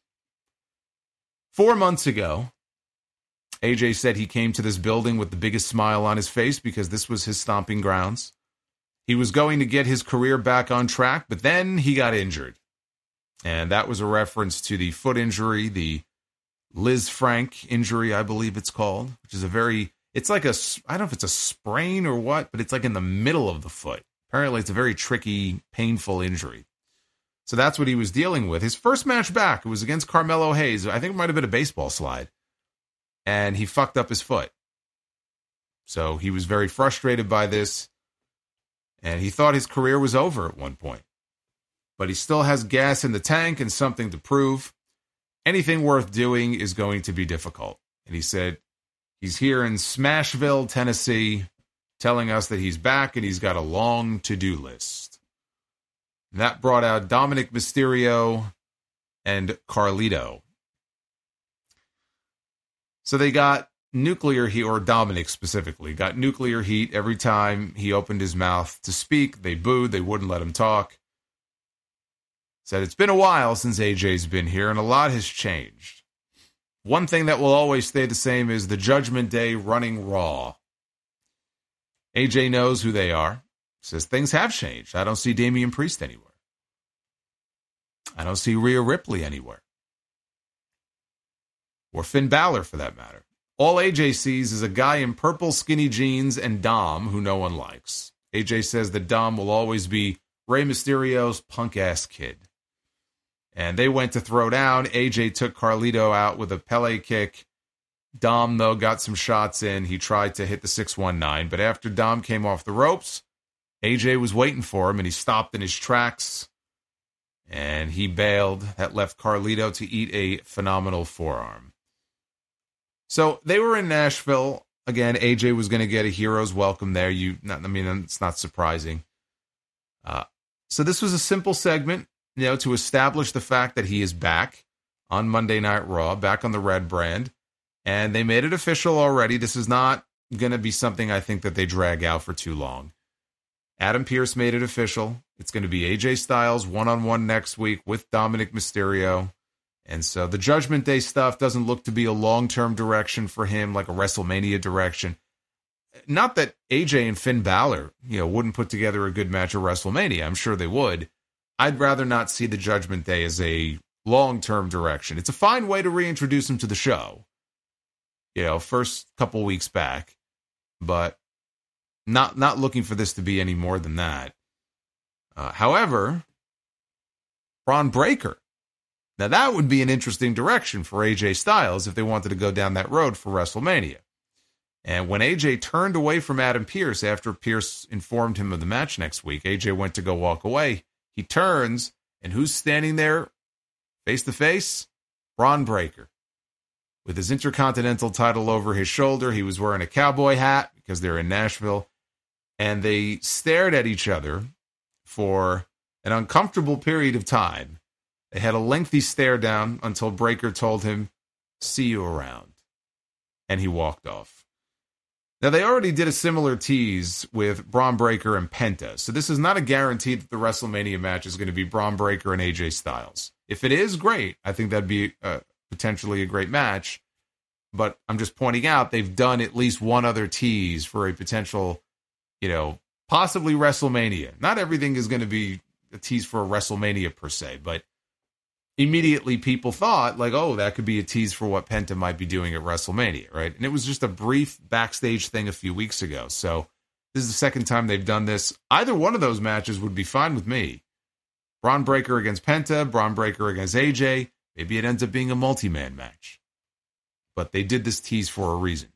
4 months ago, AJ said he came to this building with the biggest smile on his face because this was his stomping grounds. He was going to get his career back on track, but then he got injured. And that was a reference to the foot injury, the Liz Frank injury, I believe it's called, which is it's like I don't know if it's a sprain or what, but it's like in the middle of the foot. Apparently it's a very tricky, painful injury. So that's what he was dealing with. His first match back, it was against Carmelo Hayes. I think it might have been a baseball slide. And he fucked up his foot. So he was very frustrated by this. And he thought his career was over at one point. But he still has gas in the tank and something to prove. Anything worth doing is going to be difficult. And he said he's here in Smashville, Tennessee, telling us that he's back and he's got a long to-do list. And that brought out Dominic Mysterio and Carlito. So they got nuclear heat, or Dominic specifically, got nuclear heat every time he opened his mouth to speak. They booed. They wouldn't let him talk. Said it's been a while since AJ's been here, and a lot has changed. One thing that will always stay the same is the Judgment Day running Raw. AJ knows who they are. Says things have changed. I don't see Damian Priest anywhere. I don't see Rhea Ripley anywhere. Or Finn Balor, for that matter. All AJ sees is a guy in purple skinny jeans and Dom, who no one likes. AJ says that Dom will always be Rey Mysterio's punk-ass kid. And they went to throw down. AJ took Carlito out with a Pele kick. Dom, though, got some shots in. He tried to hit the 619, but after Dom came off the ropes, AJ was waiting for him, and he stopped in his tracks, and he bailed. That left Carlito to eat a phenomenal forearm. So they were in Nashville. again, AJ was going to get a hero's welcome there. It's not surprising. So this was a simple segment, to establish the fact that he is back on Monday Night Raw, back on the red brand. And they made it official already. This is not going to be something I think that they drag out for too long. Adam Pearce made it official. It's going to be AJ Styles one-on-one next week with Dominic Mysterio. And so the Judgment Day stuff doesn't look to be a long-term direction for him, like a WrestleMania direction. Not that AJ and Finn Balor, wouldn't put together a good match at WrestleMania. I'm sure they would. I'd rather not see the Judgment Day as a long-term direction. It's a fine way to reintroduce him to the show. First couple weeks back, but not looking for this to be any more than that. However, Bron Breakker. Now that would be an interesting direction for AJ Styles if they wanted to go down that road for WrestleMania. And when AJ turned away from Adam Pearce after Pearce informed him of the match next week, AJ went to go walk away. He turns, and who's standing there face to face? Bron Breakker. With his Intercontinental title over his shoulder, he was wearing a cowboy hat because they're in Nashville. And they stared at each other for an uncomfortable period of time. They had a lengthy stare down until Breakker told him, "See you around." And he walked off. Now, they already did a similar tease with Bron Breakker and Penta. So this is not a guarantee that the WrestleMania match is going to be Bron Breakker and AJ Styles. If it is, great. I think that'd be potentially a great match. But I'm just pointing out they've done at least one other tease for a potential, possibly WrestleMania. Not everything is going to be a tease for a WrestleMania per se, but immediately people thought that could be a tease for what Penta might be doing at WrestleMania, right? And it was just a brief backstage thing a few weeks ago. So this is the second time they've done this. Either one of those matches would be fine with me. Bron Breakker against Penta, Bron Breakker against AJ. Maybe it ends up being a multi-man match. But they did this tease for a reason.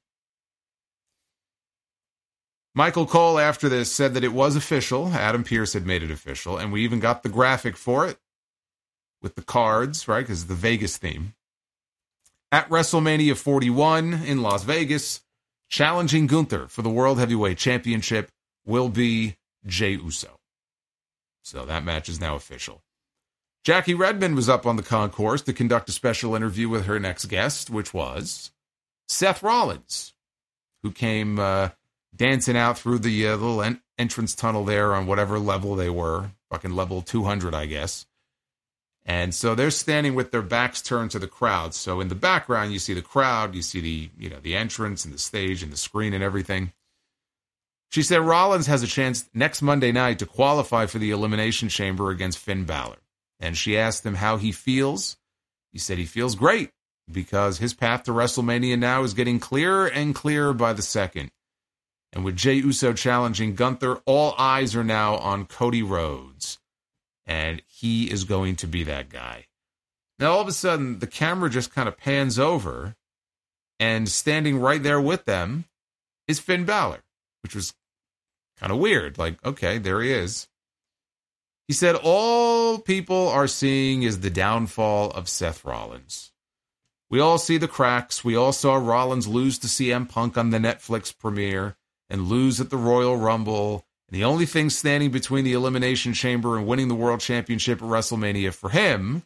Michael Cole, after this, said that it was official. Adam Pearce had made it official. And we even got the graphic for it with the cards, right? Because it's the Vegas theme. At WrestleMania 41 in Las Vegas, challenging Gunther for the World Heavyweight Championship will be Jey Uso. So that match is now official. Jackie Redmond was up on the concourse to conduct a special interview with her next guest, which was Seth Rollins, who came dancing out through the little entrance tunnel there on whatever level they were, fucking level 200, I guess. And so they're standing with their backs turned to the crowd. So in the background, you see the crowd, you see the entrance and the stage and the screen and everything. She said Rollins has a chance next Monday night to qualify for the Elimination Chamber against Finn Balor. And she asked him how he feels. He said he feels great because his path to WrestleMania now is getting clearer and clearer by the second. And with Jey Uso challenging Gunther, all eyes are now on Cody Rhodes. And he is going to be that guy. Now, all of a sudden, the camera just kind of pans over, and standing right there with them is Finn Balor, which was kind of weird. Okay, there he is. He said, all people are seeing is the downfall of Seth Rollins. We all see the cracks. We all saw Rollins lose to CM Punk on the Netflix premiere and lose at the Royal Rumble. And the only thing standing between the Elimination Chamber and winning the World Championship at WrestleMania for him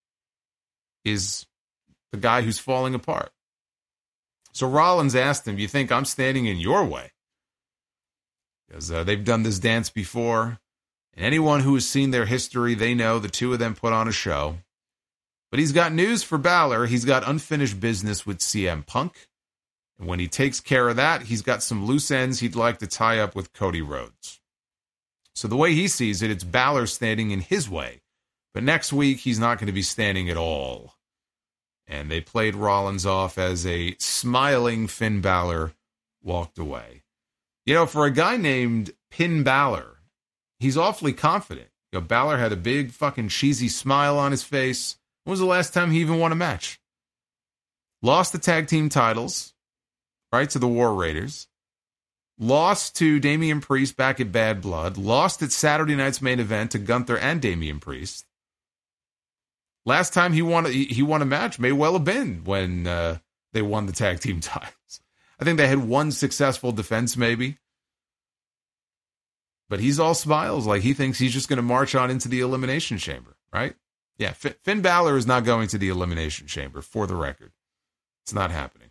is the guy who's falling apart. So Rollins asked him, "You think I'm standing in your way?" Because they've done this dance before. And anyone who has seen their history, they know the two of them put on a show. But he's got news for Balor. He's got unfinished business with CM Punk. And when he takes care of that, he's got some loose ends he'd like to tie up with Cody Rhodes. So the way he sees it, it's Balor standing in his way. But next week, he's not going to be standing at all. And they played Rollins off as a smiling Finn Balor walked away. For a guy named Finn Balor, he's awfully confident. Balor had a big fucking cheesy smile on his face. When was the last time he even won a match? Lost the tag team titles, right, to the War Raiders. Lost to Damian Priest back at Bad Blood. Lost at Saturday night's main event to Gunther and Damian Priest. Last time he won a match may well have been when they won the tag team titles. I think they had one successful defense maybe. But he's all smiles, like he thinks he's just going to march on into the Elimination Chamber, right? Yeah, Finn Balor is not going to the Elimination Chamber, for the record. It's not happening.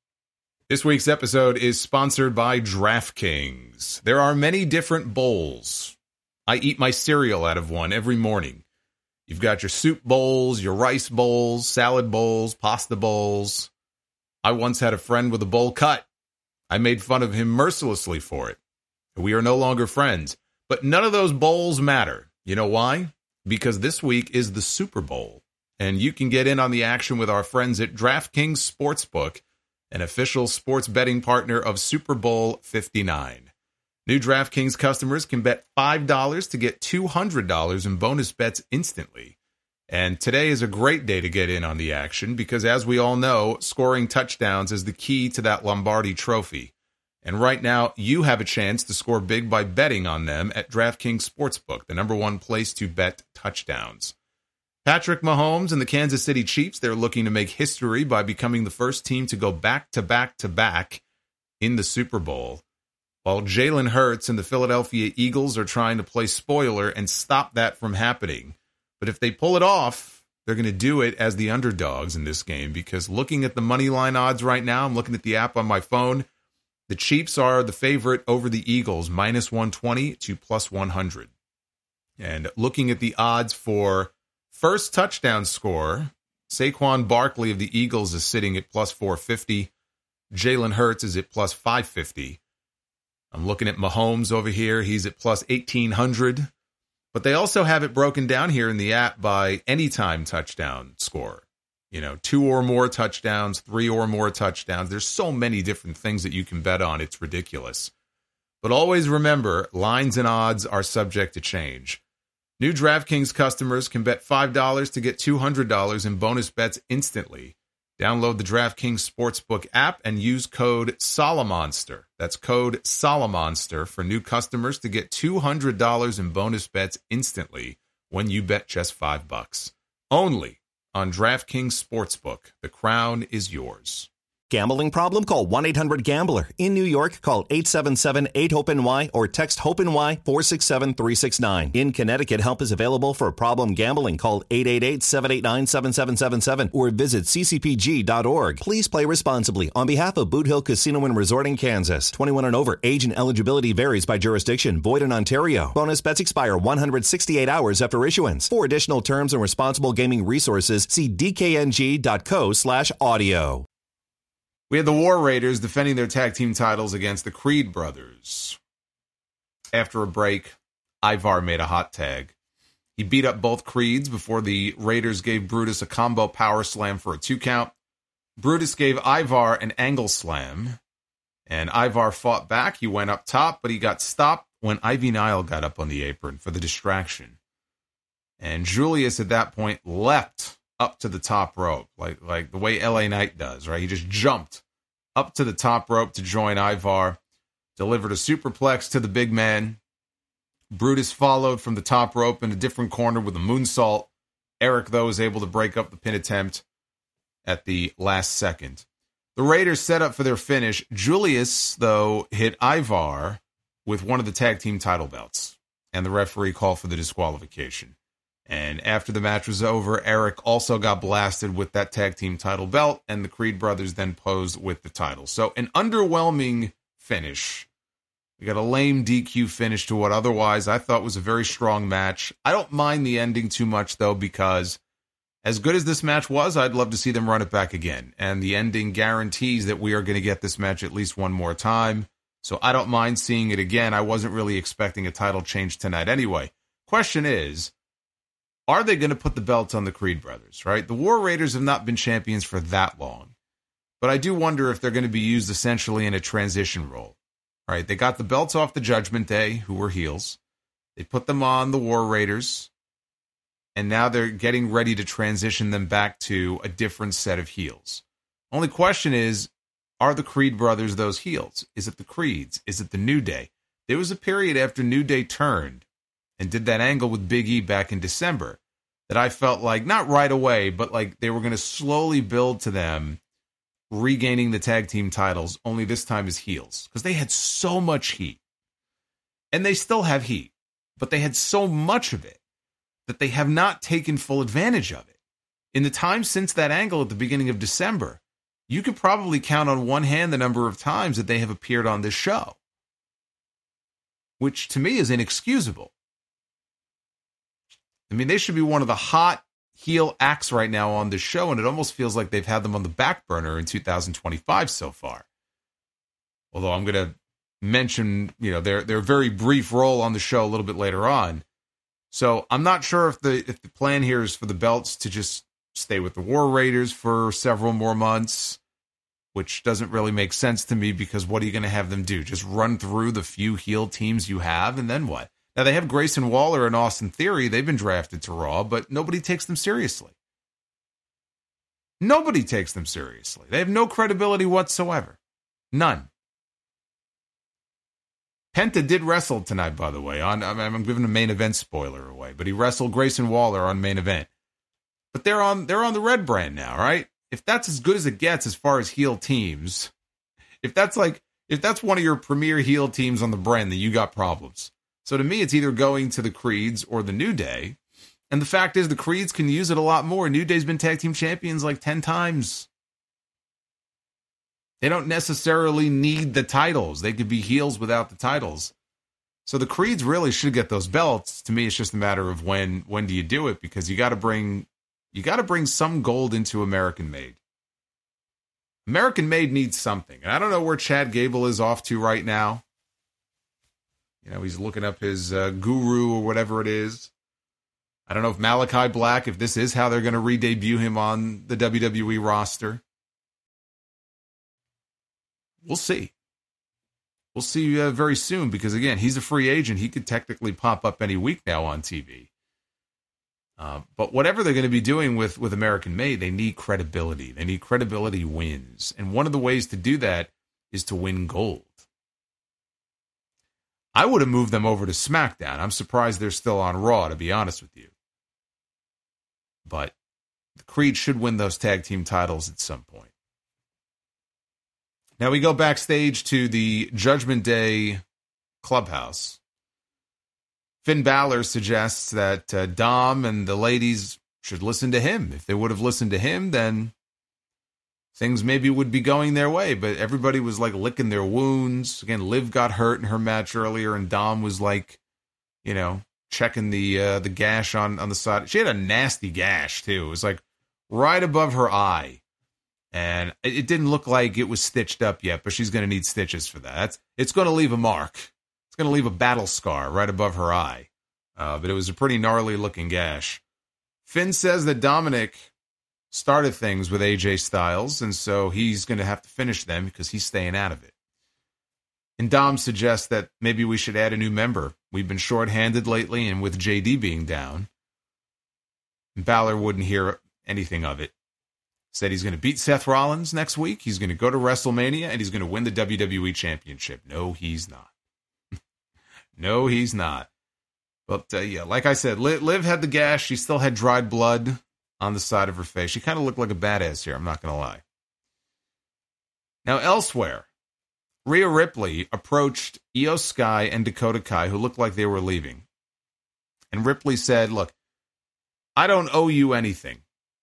This week's episode is sponsored by DraftKings. There are many different bowls. I eat my cereal out of one every morning. You've got your soup bowls, your rice bowls, salad bowls, pasta bowls. I once had a friend with a bowl cut. I made fun of him mercilessly for it. We are no longer friends, but none of those bowls matter. You know why? Because this week is the Super Bowl, and you can get in on the action with our friends at DraftKings Sportsbook, an official sports betting partner of Super Bowl 59. New DraftKings customers can bet $5 to get $200 in bonus bets instantly. And today is a great day to get in on the action because, as we all know, scoring touchdowns is the key to that Lombardi trophy. And right now, you have a chance to score big by betting on them at DraftKings Sportsbook, the number one place to bet touchdowns. Patrick Mahomes and the Kansas City Chiefs, they're looking to make history by becoming the first team to go back-to-back-to-back in the Super Bowl, while Jalen Hurts and the Philadelphia Eagles are trying to play spoiler and stop that from happening. But if they pull it off, they're going to do it as the underdogs in this game because looking at the money line odds right now, I'm looking at the app on my phone, the Chiefs are the favorite over the Eagles, minus 120 to plus 100. And looking at the odds for first touchdown score, Saquon Barkley of the Eagles is sitting at plus 450. Jalen Hurts is at plus 550. I'm looking at Mahomes over here. He's at plus 1,800. But they also have it broken down here in the app by anytime touchdown score. You know, 2 or more touchdowns, 3 or more touchdowns. There's so many different things that you can bet on. It's ridiculous. But always remember, lines and odds are subject to change. New DraftKings customers can bet $5 to get $200 in bonus bets instantly. Download the DraftKings Sportsbook app and use code SOLOMONSTER. That's code SOLOMONSTER for new customers to get $200 in bonus bets instantly when you bet just $5. Only on DraftKings Sportsbook. The crown is yours. Gambling problem? Call 1-800-GAMBLER. In New York, call 877-8-HOPE-NY or text HOPE-NY 467-369. In Connecticut, help is available for problem gambling. Call 888-789-7777 or visit ccpg.org. Please play responsibly. On behalf of Boot Hill Casino and Resort in Kansas, 21 and over, age and eligibility varies by jurisdiction. Void in Ontario. Bonus bets expire 168 hours after issuance. For additional terms and responsible gaming resources, see dkng.co/audio. We had the War Raiders defending their tag team titles against the Creed brothers. After a break, Ivar made a hot tag. He beat up both Creeds before the Raiders gave Brutus a combo power slam for a 2 count. Brutus gave Ivar an angle slam, and Ivar fought back. He went up top, but he got stopped when Ivy Nile got up on the apron for the distraction. And Julius at that point leapt up to the top rope, like the way LA Knight does, right? He just jumped up to the top rope to join Ivar, delivered a superplex to the big man. Brutus followed from the top rope in a different corner with a moonsault. Eric, though, was able to break up the pin attempt at the last second. The Raiders set up for their finish. Julius, though, hit Ivar with one of the tag team title belts, and the referee called for the disqualification. And after the match was over, Eric also got blasted with that tag team title belt, and the Creed brothers then posed with the title. So an underwhelming finish. We got a lame DQ finish to what otherwise I thought was a very strong match. I don't mind the ending too much, though, because as good as this match was, I'd love to see them run it back again. And the ending guarantees that we are going to get this match at least one more time. So I don't mind seeing it again. I wasn't really expecting a title change tonight anyway. Question is, are they going to put the belts on the Creed brothers, right? The War Raiders have not been champions for that long. But I do wonder if they're going to be used essentially in a transition role, right? They got the belts off the Judgment Day, who were heels. They put them on the War Raiders. And now they're getting ready to transition them back to a different set of heels. Only question is, are the Creed brothers those heels? Is it the Creeds? Is it the New Day? There was a period after New Day turned and did that angle with Big E back in December that I felt like, not right away, but like they were going to slowly build to them regaining the tag team titles, only this time as heels, because they had so much heat. And they still have heat, but they had so much of it that they have not taken full advantage of it. In the time since that angle at the beginning of December, you could probably count on one hand the number of times that they have appeared on this show, which to me is inexcusable. I mean, they should be one of the hot heel acts right now on this show, and it almost feels like they've had them on the back burner in 2025 so far. Although I'm going to mention, their very brief role on the show a little bit later on. So I'm not sure if the plan here is for the belts to just stay with the War Raiders for several more months, which doesn't really make sense to me, because what are you going to have them do? Just run through the few heel teams you have, and then what? Now, they have Grayson Waller and Austin Theory. They've been drafted to Raw, but nobody takes them seriously. Nobody takes them seriously. They have no credibility whatsoever. None. Penta did wrestle tonight, by the way. I'm giving a main event spoiler away, but he wrestled Grayson Waller on main event. But they're on the Red brand now, right? If that's as good as it gets as far as heel teams, if that's one of your premier heel teams on the brand, then you got problems. So to me, it's either going to the Creeds or the New Day. And the fact is, the Creeds can use it a lot more. New Day's been tag team champions like 10 times. They don't necessarily need the titles. They could be heels without the titles. So the Creeds really should get those belts. To me, it's just a matter of when do you do it, because you got to bring some gold into American Made. American Made needs something. And I don't know where Chad Gable is off to right now. He's looking up his guru or whatever it is. I don't know if Malachi Black, if this is how they're going to re-debut him on the WWE roster. We'll see. We'll see very soon, because, again, he's a free agent. He could technically pop up any week now on TV. But whatever they're going to be doing with American Made, they need credibility. They need credibility wins. And one of the ways to do that is to win gold. I would have moved them over to SmackDown. I'm surprised they're still on Raw, to be honest with you. But the Creed should win those tag team titles at some point. Now we go backstage to the Judgment Day clubhouse. Finn Balor suggests that Dom and the ladies should listen to him. If they would have listened to him, then things maybe would be going their way. But everybody was like licking their wounds. Again, Liv got hurt in her match earlier, and Dom was like, checking the gash on the side. She had a nasty gash too. It was like right above her eye. And it didn't look like it was stitched up yet, but she's going to need stitches for that. It's going to leave a mark. It's going to leave a battle scar right above her eye. But it was a pretty gnarly looking gash. Finn says that Dominic started things with AJ Styles, and so he's going to have to finish them because he's staying out of it. And Dom suggests that maybe we should add a new member. We've been shorthanded lately, and with JD being down. Balor wouldn't hear anything of it. Said he's going to beat Seth Rollins next week. He's going to go to WrestleMania, and he's going to win the WWE Championship. No, he's not. No, he's not. But, like I said, Liv had the gash. She still had dried blood on the side of her face. She kind of looked like a badass here, I'm not going to lie. Now, elsewhere, Rhea Ripley approached Io Sky and Dakota Kai, who looked like they were leaving. And Ripley said, look, I don't owe you anything.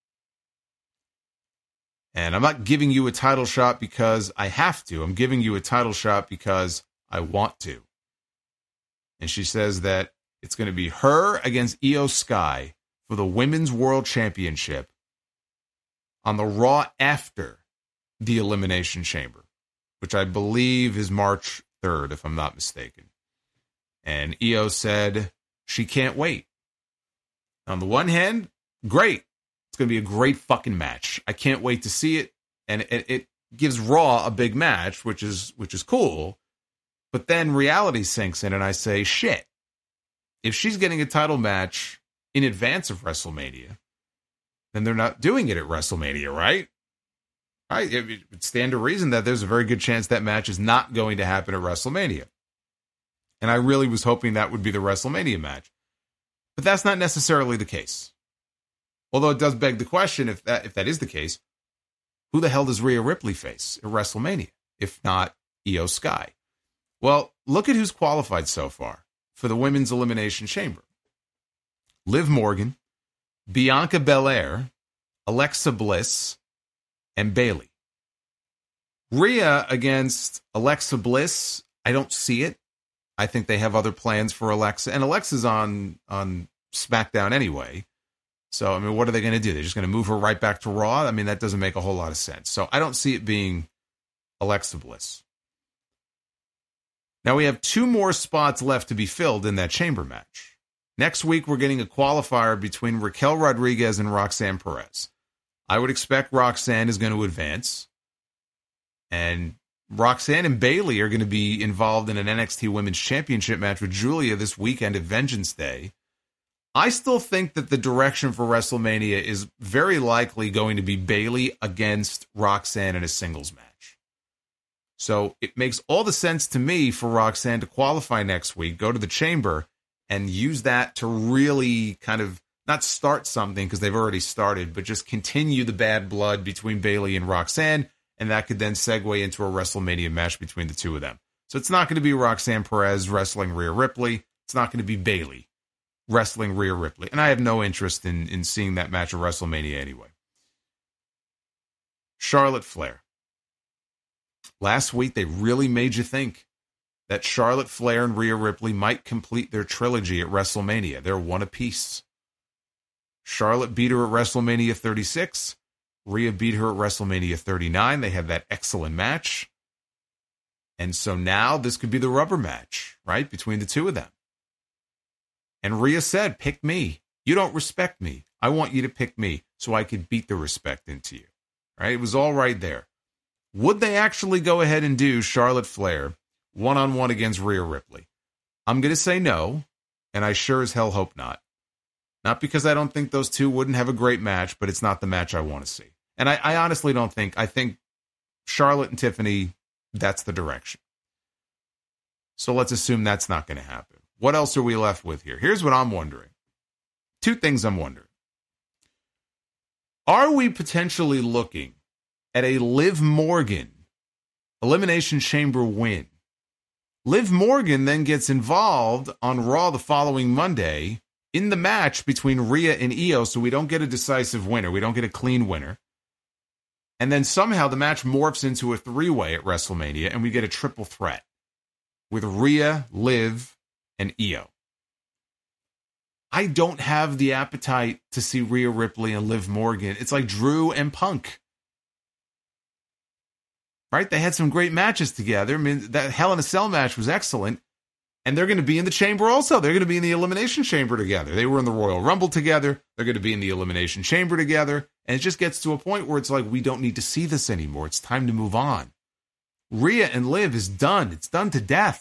And I'm not giving you a title shot because I have to. I'm giving you a title shot because I want to. And she says that it's going to be her against Io Sky for the Women's World Championship on the Raw after the Elimination Chamber, which I believe is March 3rd, if I'm not mistaken. And Io said she can't wait. On the one hand, great. It's going to be a great fucking match. I can't wait to see it. And it gives Raw a big match, which is cool. But then reality sinks in and I say, shit. If she's getting a title match in advance of WrestleMania, then they're not doing it at WrestleMania, right? Right? It would stand to reason that there's a very good chance that match is not going to happen at WrestleMania. And I really was hoping that would be the WrestleMania match. But that's not necessarily the case. Although it does beg the question, if that is the case, who the hell does Rhea Ripley face at WrestleMania, if not Io Sky? Well, look at who's qualified so far for the Women's Elimination Chamber. Liv Morgan, Bianca Belair, Alexa Bliss, and Bayley. Rhea against Alexa Bliss, I don't see it. I think they have other plans for Alexa. And Alexa's on SmackDown anyway. So, I mean, what are they going to do? They're just going to move her right back to Raw? I mean, that doesn't make a whole lot of sense. So I don't see it being Alexa Bliss. Now we have 2 more spots left to be filled in that chamber match. Next week, we're getting a qualifier between Raquel Rodriguez and Roxanne Perez. I would expect Roxanne is going to advance. And Roxanne and Bayley are going to be involved in an NXT Women's Championship match with Julia this weekend at Vengeance Day. I still think that the direction for WrestleMania is very likely going to be Bayley against Roxanne in a singles match. So it makes all the sense to me for Roxanne to qualify next week, go to the chamber, and use that to really kind of not start something because they've already started, but just continue the bad blood between Bayley and Roxanne, and that could then segue into a WrestleMania match between the two of them. So it's not going to be Roxanne Perez wrestling Rhea Ripley. It's not going to be Bayley wrestling Rhea Ripley. And I have no interest in seeing that match at WrestleMania anyway. Charlotte Flair. Last week, they really made you think that Charlotte Flair and Rhea Ripley might complete their trilogy at WrestleMania. They're one apiece. Charlotte beat her at WrestleMania 36. Rhea beat her at WrestleMania 39. They had that excellent match. And so now this could be the rubber match, right, between the two of them. And Rhea said, pick me. You don't respect me. I want you to pick me so I could beat the respect into you. Right? It was all right there. Would they actually go ahead and do Charlotte Flair one-on-one against Rhea Ripley? I'm going to say no, and I sure as hell hope not. Not because I don't think those two wouldn't have a great match, but it's not the match I want to see. And I honestly don't think, I think Charlotte and Tiffany, that's the direction. So let's assume that's not going to happen. What else are we left with here? Here's what I'm wondering. 2 things I'm wondering. Are we potentially looking at a Liv Morgan Elimination Chamber win? Liv Morgan then gets involved on Raw the following Monday in the match between Rhea and Io, so we don't get a decisive winner. We don't get a clean winner. And then somehow the match morphs into a 3-way at WrestleMania, and we get a triple threat with Rhea, Liv, and Io. I don't have the appetite to see Rhea Ripley and Liv Morgan. It's like Drew and Punk. Right? They had some great matches together. I mean, that Hell in a Cell match was excellent. And they're going to be in the chamber also. They're going to be in the Elimination Chamber together. They were in the Royal Rumble together. They're going to be in the Elimination Chamber together. And it just gets to a point where it's like, we don't need to see this anymore. It's time to move on. Rhea and Liv is done. It's done to death.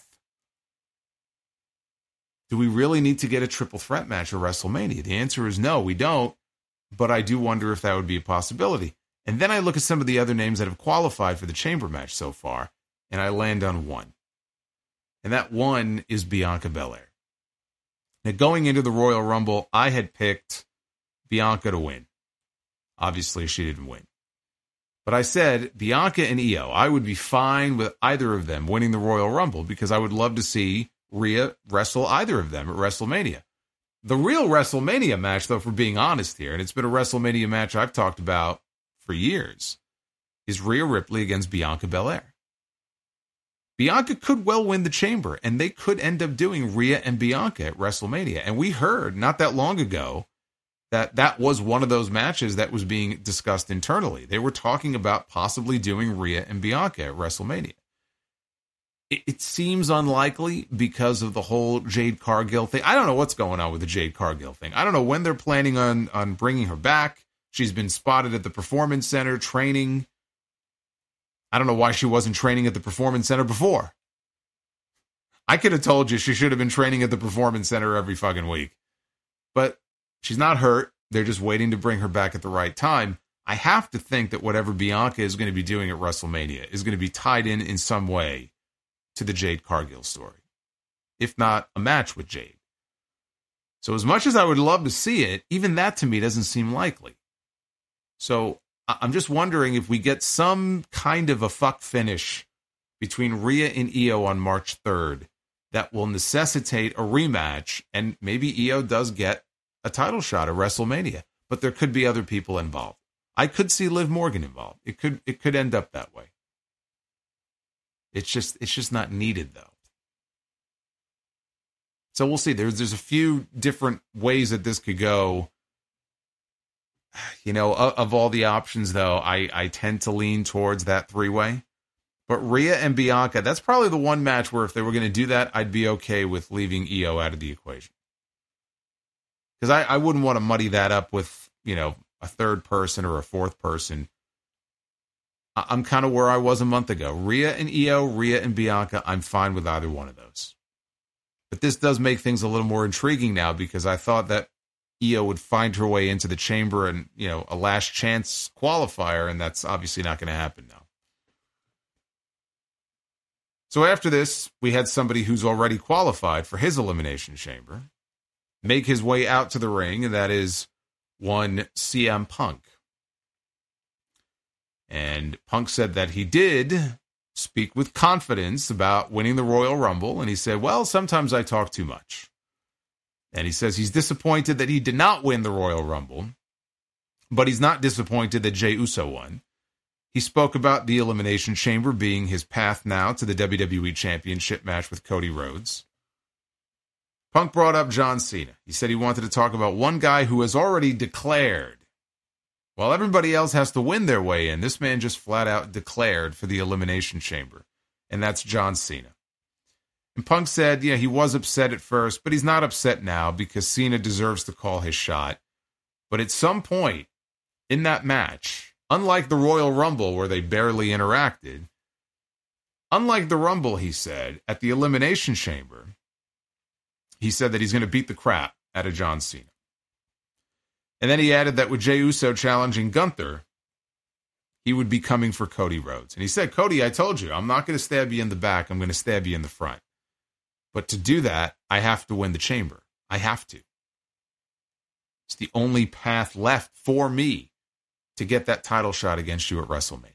Do we really need to get a triple threat match at WrestleMania? The answer is no, we don't. But I do wonder if that would be a possibility. And then I look at some of the other names that have qualified for the chamber match so far, and I land on one. And that one is Bianca Belair. Now, going into the Royal Rumble, I had picked Bianca to win. Obviously, she didn't win. But I said Bianca and Io, I would be fine with either of them winning the Royal Rumble because I would love to see Rhea wrestle either of them at WrestleMania. The real WrestleMania match, though, if we're being honest here, and it's been a WrestleMania match I've talked about for years, is Rhea Ripley against Bianca Belair. Bianca could well win the chamber, and they could end up doing Rhea and Bianca at WrestleMania. And we heard not that long ago that that was one of those matches that was being discussed internally. They were talking about possibly doing Rhea and Bianca at WrestleMania. It seems unlikely because of the whole Jade Cargill thing. I don't know what's going on with the Jade Cargill thing. I don't know when they're planning on bringing her back. She's been spotted at the Performance Center training. I don't know why she wasn't training at the Performance Center before. I could have told you she should have been training at the Performance Center every fucking week. But she's not hurt. They're just waiting to bring her back at the right time. I have to think that whatever Bianca is going to be doing at WrestleMania is going to be tied in some way to the Jade Cargill story, if not a match with Jade. So as much as I would love to see it, even that to me doesn't seem likely. So I'm just wondering if we get some kind of a fuck finish between Rhea and Io on March 3rd that will necessitate a rematch, and maybe Io does get a title shot at WrestleMania. But there could be other people involved. I could see Liv Morgan involved. It could end up that way. It's just not needed, though. So we'll see. There's a few different ways that this could go. You know, of all the options, though, I tend to lean towards that three-way. But Rhea and Bianca, that's probably the one match where if they were going to do that, I'd be okay with leaving Io out of the equation. Because I wouldn't want to muddy that up with, you know, a third person or a fourth person. I'm kind of where I was a month ago. Rhea and Io, Rhea and Bianca, I'm fine with either one of those. But this does make things a little more intriguing now, because I thought that Io would find her way into the chamber and, you know, a last chance qualifier, and that's obviously not going to happen now. So after this, we had somebody who's already qualified for his Elimination Chamber make his way out to the ring, and that is one CM Punk. And Punk said that he did speak with confidence about winning the Royal Rumble, and he said, well, sometimes I talk too much. And he says he's disappointed that he did not win the Royal Rumble, but he's not disappointed that Jey Uso won. He spoke about the Elimination Chamber being his path now to the WWE Championship match with Cody Rhodes. Punk brought up John Cena. He said he wanted to talk about one guy who has already declared. While everybody else has to win their way in, this man just flat out declared for the Elimination Chamber, and that's John Cena. And Punk said, yeah, he was upset at first, but he's not upset now because Cena deserves to call his shot. But at some point in that match, unlike the Royal Rumble where they barely interacted, unlike the Rumble, he said, at the Elimination Chamber, he said that he's going to beat the crap out of John Cena. And then he added that with Jey Uso challenging Gunther, he would be coming for Cody Rhodes. And he said, Cody, I told you, I'm not going to stab you in the back. I'm going to stab you in the front. But to do that, I have to win the chamber. I have to. It's the only path left for me to get that title shot against you at WrestleMania.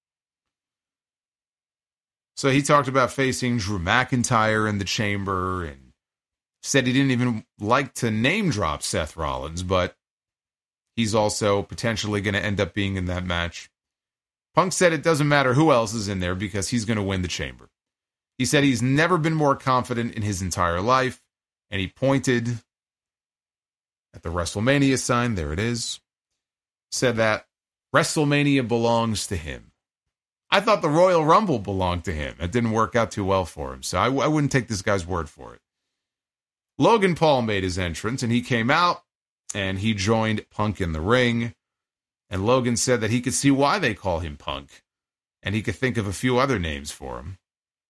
So he talked about facing Drew McIntyre in the chamber and said he didn't even like to name drop Seth Rollins, but he's also potentially going to end up being in that match. Punk said it doesn't matter who else is in there because he's going to win the chamber. He said he's never been more confident in his entire life, and he pointed at the WrestleMania sign, there it is, said that WrestleMania belongs to him. I thought the Royal Rumble belonged to him. It didn't work out too well for him, so I wouldn't take this guy's word for it. Logan Paul made his entrance, and he came out, and he joined Punk in the ring, and Logan said that he could see why they call him Punk, and he could think of a few other names for him.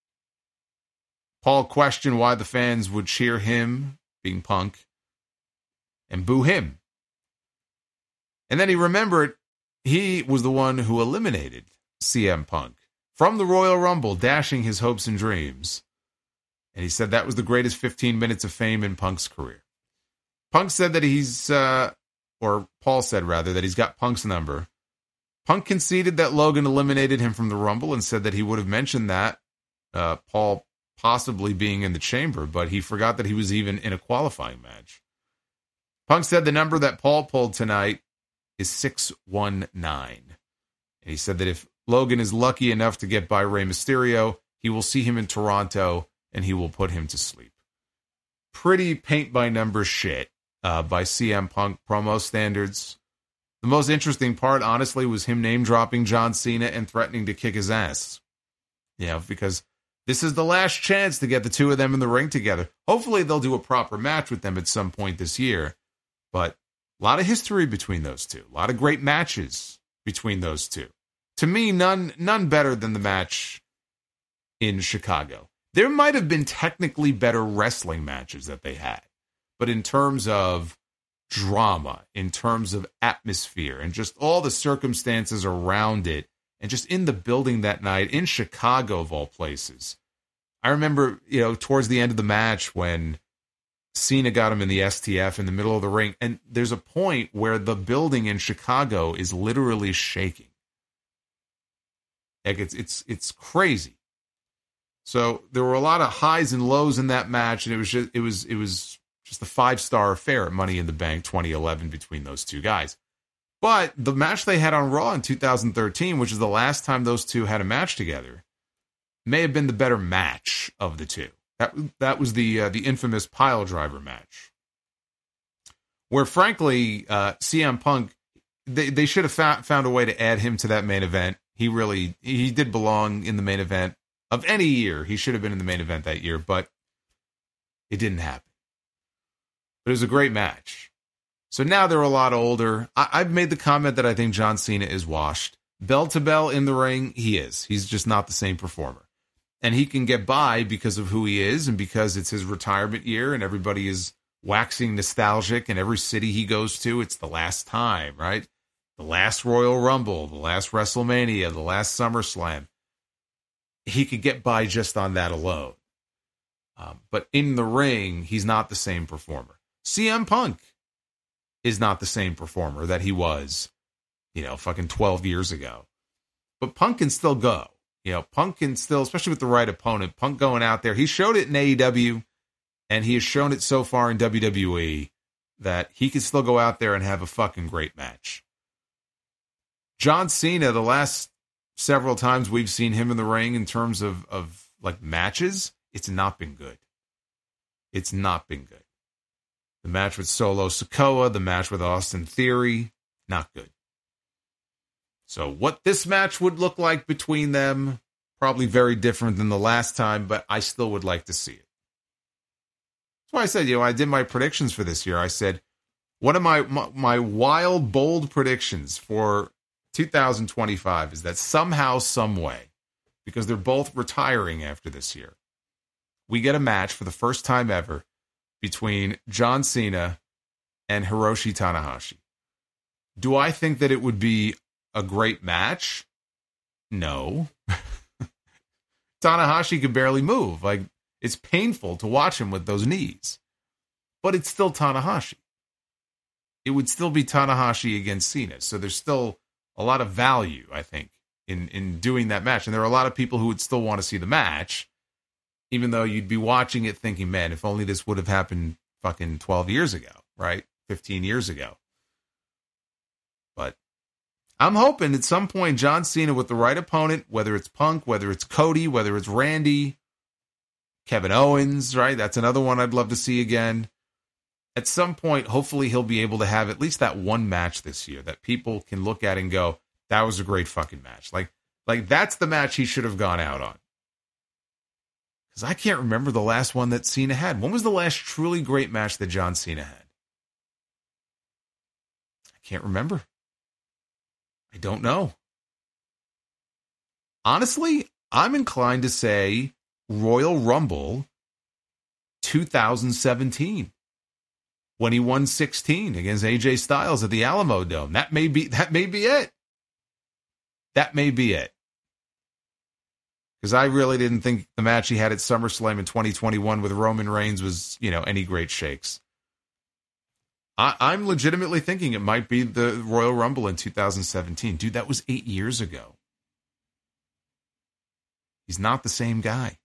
Paul questioned why the fans would cheer him, being Punk, and boo him. And then he remembered he was the one who eliminated CM Punk from the Royal Rumble, dashing his hopes and dreams. And he said that was the greatest 15 minutes of fame in Punk's career. Punk said that or Paul said rather, that he's got Punk's number. Punk conceded that Logan eliminated him from the Rumble and said that he would have mentioned that, Paul possibly being in the chamber, but he forgot that he was even in a qualifying match. Punk said the number that Paul pulled tonight is 619. And he said that if Logan is lucky enough to get by Rey Mysterio, he will see him in Toronto and he will put him to sleep. Pretty paint-by-numbers shit by CM Punk promo standards. The most interesting part, honestly, was him name-dropping John Cena and threatening to kick his ass. Because this is the last chance to get the two of them in the ring together. Hopefully they'll do a proper match with them at some point this year. But a lot of history between those two. A lot of great matches between those two. To me, none better than the match in Chicago. There might have been technically better wrestling matches that they had. But in terms of drama, in terms of atmosphere, and just all the circumstances around it, and just in the building that night, in Chicago of all places. I remember, towards the end of the match when Cena got him in the STF in the middle of the ring. And there's a point where the building in Chicago is literally shaking. Like it's crazy. So there were a lot of highs and lows in that match, and it was just a 5-star affair at Money in the Bank 2011 between those two guys. But the match they had on Raw in 2013, which is the last time those two had a match together, may have been the better match of the two. That was the infamous pile driver match, where frankly CM Punk, they should have found a way to add him to that main event. He did belong in the main event of any year. He should have been in the main event that year, but it didn't happen. But it was a great match. So now they're a lot older. I've made the comment that I think John Cena is washed. Bell to bell in the ring, he is. He's just not the same performer. And he can get by because of who he is and because it's his retirement year and everybody is waxing nostalgic, and every city he goes to, it's the last time, right? The last Royal Rumble, the last WrestleMania, the last SummerSlam. He could get by just on that alone. But in the ring, he's not the same performer. CM Punk is not the same performer that he was, fucking 12 years ago. But Punk can still go. Punk can still, especially with the right opponent, Punk going out there. He showed it in AEW, and he has shown it so far in WWE that he can still go out there and have a fucking great match. John Cena, the last several times we've seen him in the ring in terms of like matches, it's not been good. It's not been good. The match with Solo Sikoa, the match with Austin Theory, not good. So what this match would look like between them, probably very different than the last time, but I still would like to see it. That's why I said, I did my predictions for this year. I said, one of my wild, bold predictions for 2025 is that somehow, some way, because they're both retiring after this year, we get a match for the first time ever between John Cena and Hiroshi Tanahashi. Do I think that it would be a great match? No. Tanahashi could barely move. Like, it's painful to watch him with those knees. But it's still Tanahashi. It would still be Tanahashi against Cena. So there's still a lot of value, I think, in doing that match. And there are a lot of people who would still want to see the match, even though you'd be watching it thinking, man, if only this would have happened fucking 12 years ago, right? 15 years ago. But I'm hoping at some point John Cena with the right opponent, whether it's Punk, whether it's Cody, whether it's Randy, Kevin Owens, right? That's another one I'd love to see again. At some point, hopefully he'll be able to have at least that one match this year that people can look at and go, that was a great fucking match. Like that's the match he should have gone out on. Because I can't remember the last one that Cena had. When was the last truly great match that John Cena had? I can't remember. I don't know. Honestly, I'm inclined to say Royal Rumble 2017. When he won 16 against AJ Styles at the Alamo Dome. That may be it. That may be it. Because I really didn't think the match he had at SummerSlam in 2021 with Roman Reigns was, any great shakes. I'm legitimately thinking it might be the Royal Rumble in 2017. Dude, that was 8 years ago. He's not the same guy.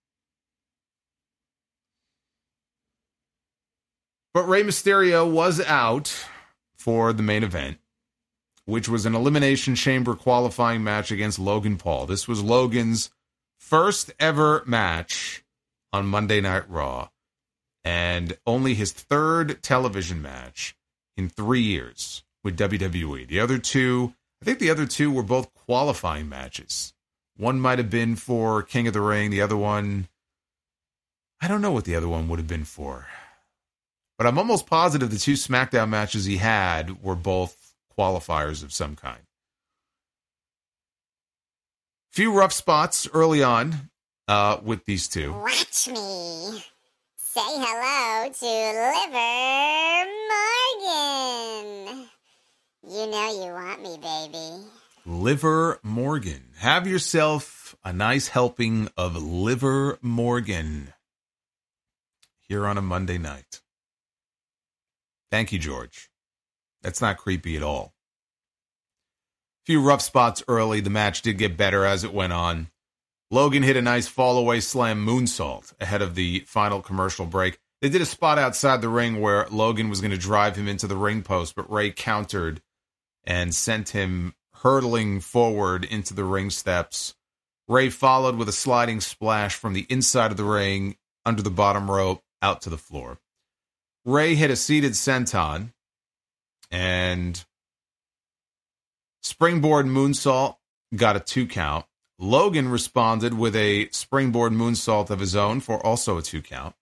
But Rey Mysterio was out for the main event, which was an Elimination Chamber qualifying match against Logan Paul. This was Logan's first ever match on Monday Night Raw, and only his third television match in 3 years with WWE. The other two were both qualifying matches. One might have been for King of the Ring. The other one, I don't know what the other one would have been for. But I'm almost positive the two SmackDown matches he had were both qualifiers of some kind. Few rough spots early on with these two. Watch me say hello to Liver Morgan. You know you want me, baby. Liver Morgan. Have yourself a nice helping of Liver Morgan here on a Monday night. Thank you, George. That's not creepy at all. A few rough spots early. The match did get better as it went on. Logan hit a nice fall-away slam moonsault ahead of the final commercial break. They did a spot outside the ring where Logan was going to drive him into the ring post, but Ray countered and sent him hurtling forward into the ring steps. Ray followed with a sliding splash from the inside of the ring, under the bottom rope, out to the floor. Ray hit a seated senton and springboard moonsault, got a 2 count. Logan responded with a springboard moonsault of his own for also a 2 count.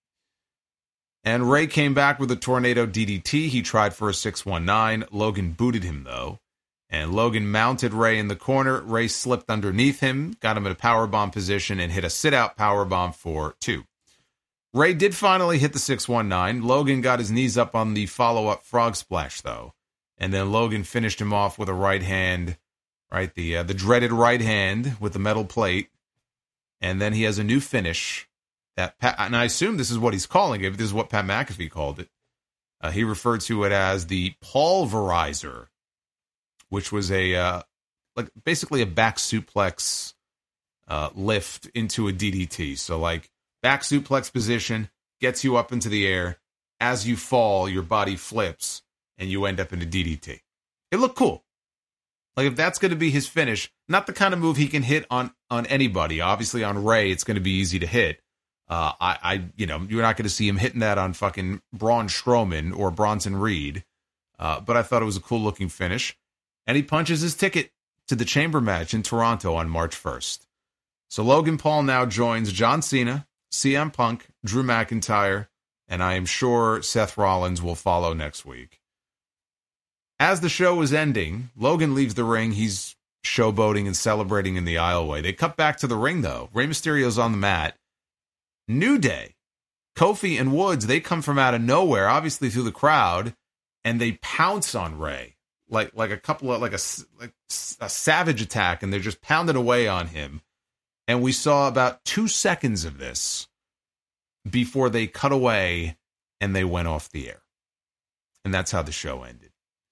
And Ray came back with a tornado DDT. He tried for a 619. Logan booted him, though. And Logan mounted Ray in the corner. Ray slipped underneath him, got him in a powerbomb position, and hit a sit-out powerbomb for 2. Ray did finally hit the 619. Logan got his knees up on the follow-up frog splash, though. And then Logan finished him off with a right hand, right? The dreaded right hand with the metal plate. And then he has a new finish. And I assume this is what he's calling it. This is what Pat McAfee called it. He referred to it as the pulverizer, which was basically a back suplex lift into a DDT. So like back suplex position gets you up into the air. As you fall, your body flips and you end up in a DDT. It looked cool. Like if that's going to be his finish, not the kind of move he can hit on anybody. Obviously on Ray, it's going to be easy to hit. You're not going to see him hitting that on fucking Braun Strowman or Bronson Reed. But I thought it was a cool looking finish. And he punches his ticket to the Chamber match in Toronto on March 1st. So Logan Paul now joins John Cena, CM Punk, Drew McIntyre, and I am sure Seth Rollins will follow next week. As the show is ending, Logan leaves the ring. He's showboating and celebrating in the aisleway. They cut back to the ring, though. Rey Mysterio's on the mat. New Day, Kofi and Woods, they come from out of nowhere, obviously through the crowd, and they pounce on Rey like a savage attack, and they're just pounding away on him. And we saw about 2 seconds of this before they cut away and they went off the air. And that's how the show ended.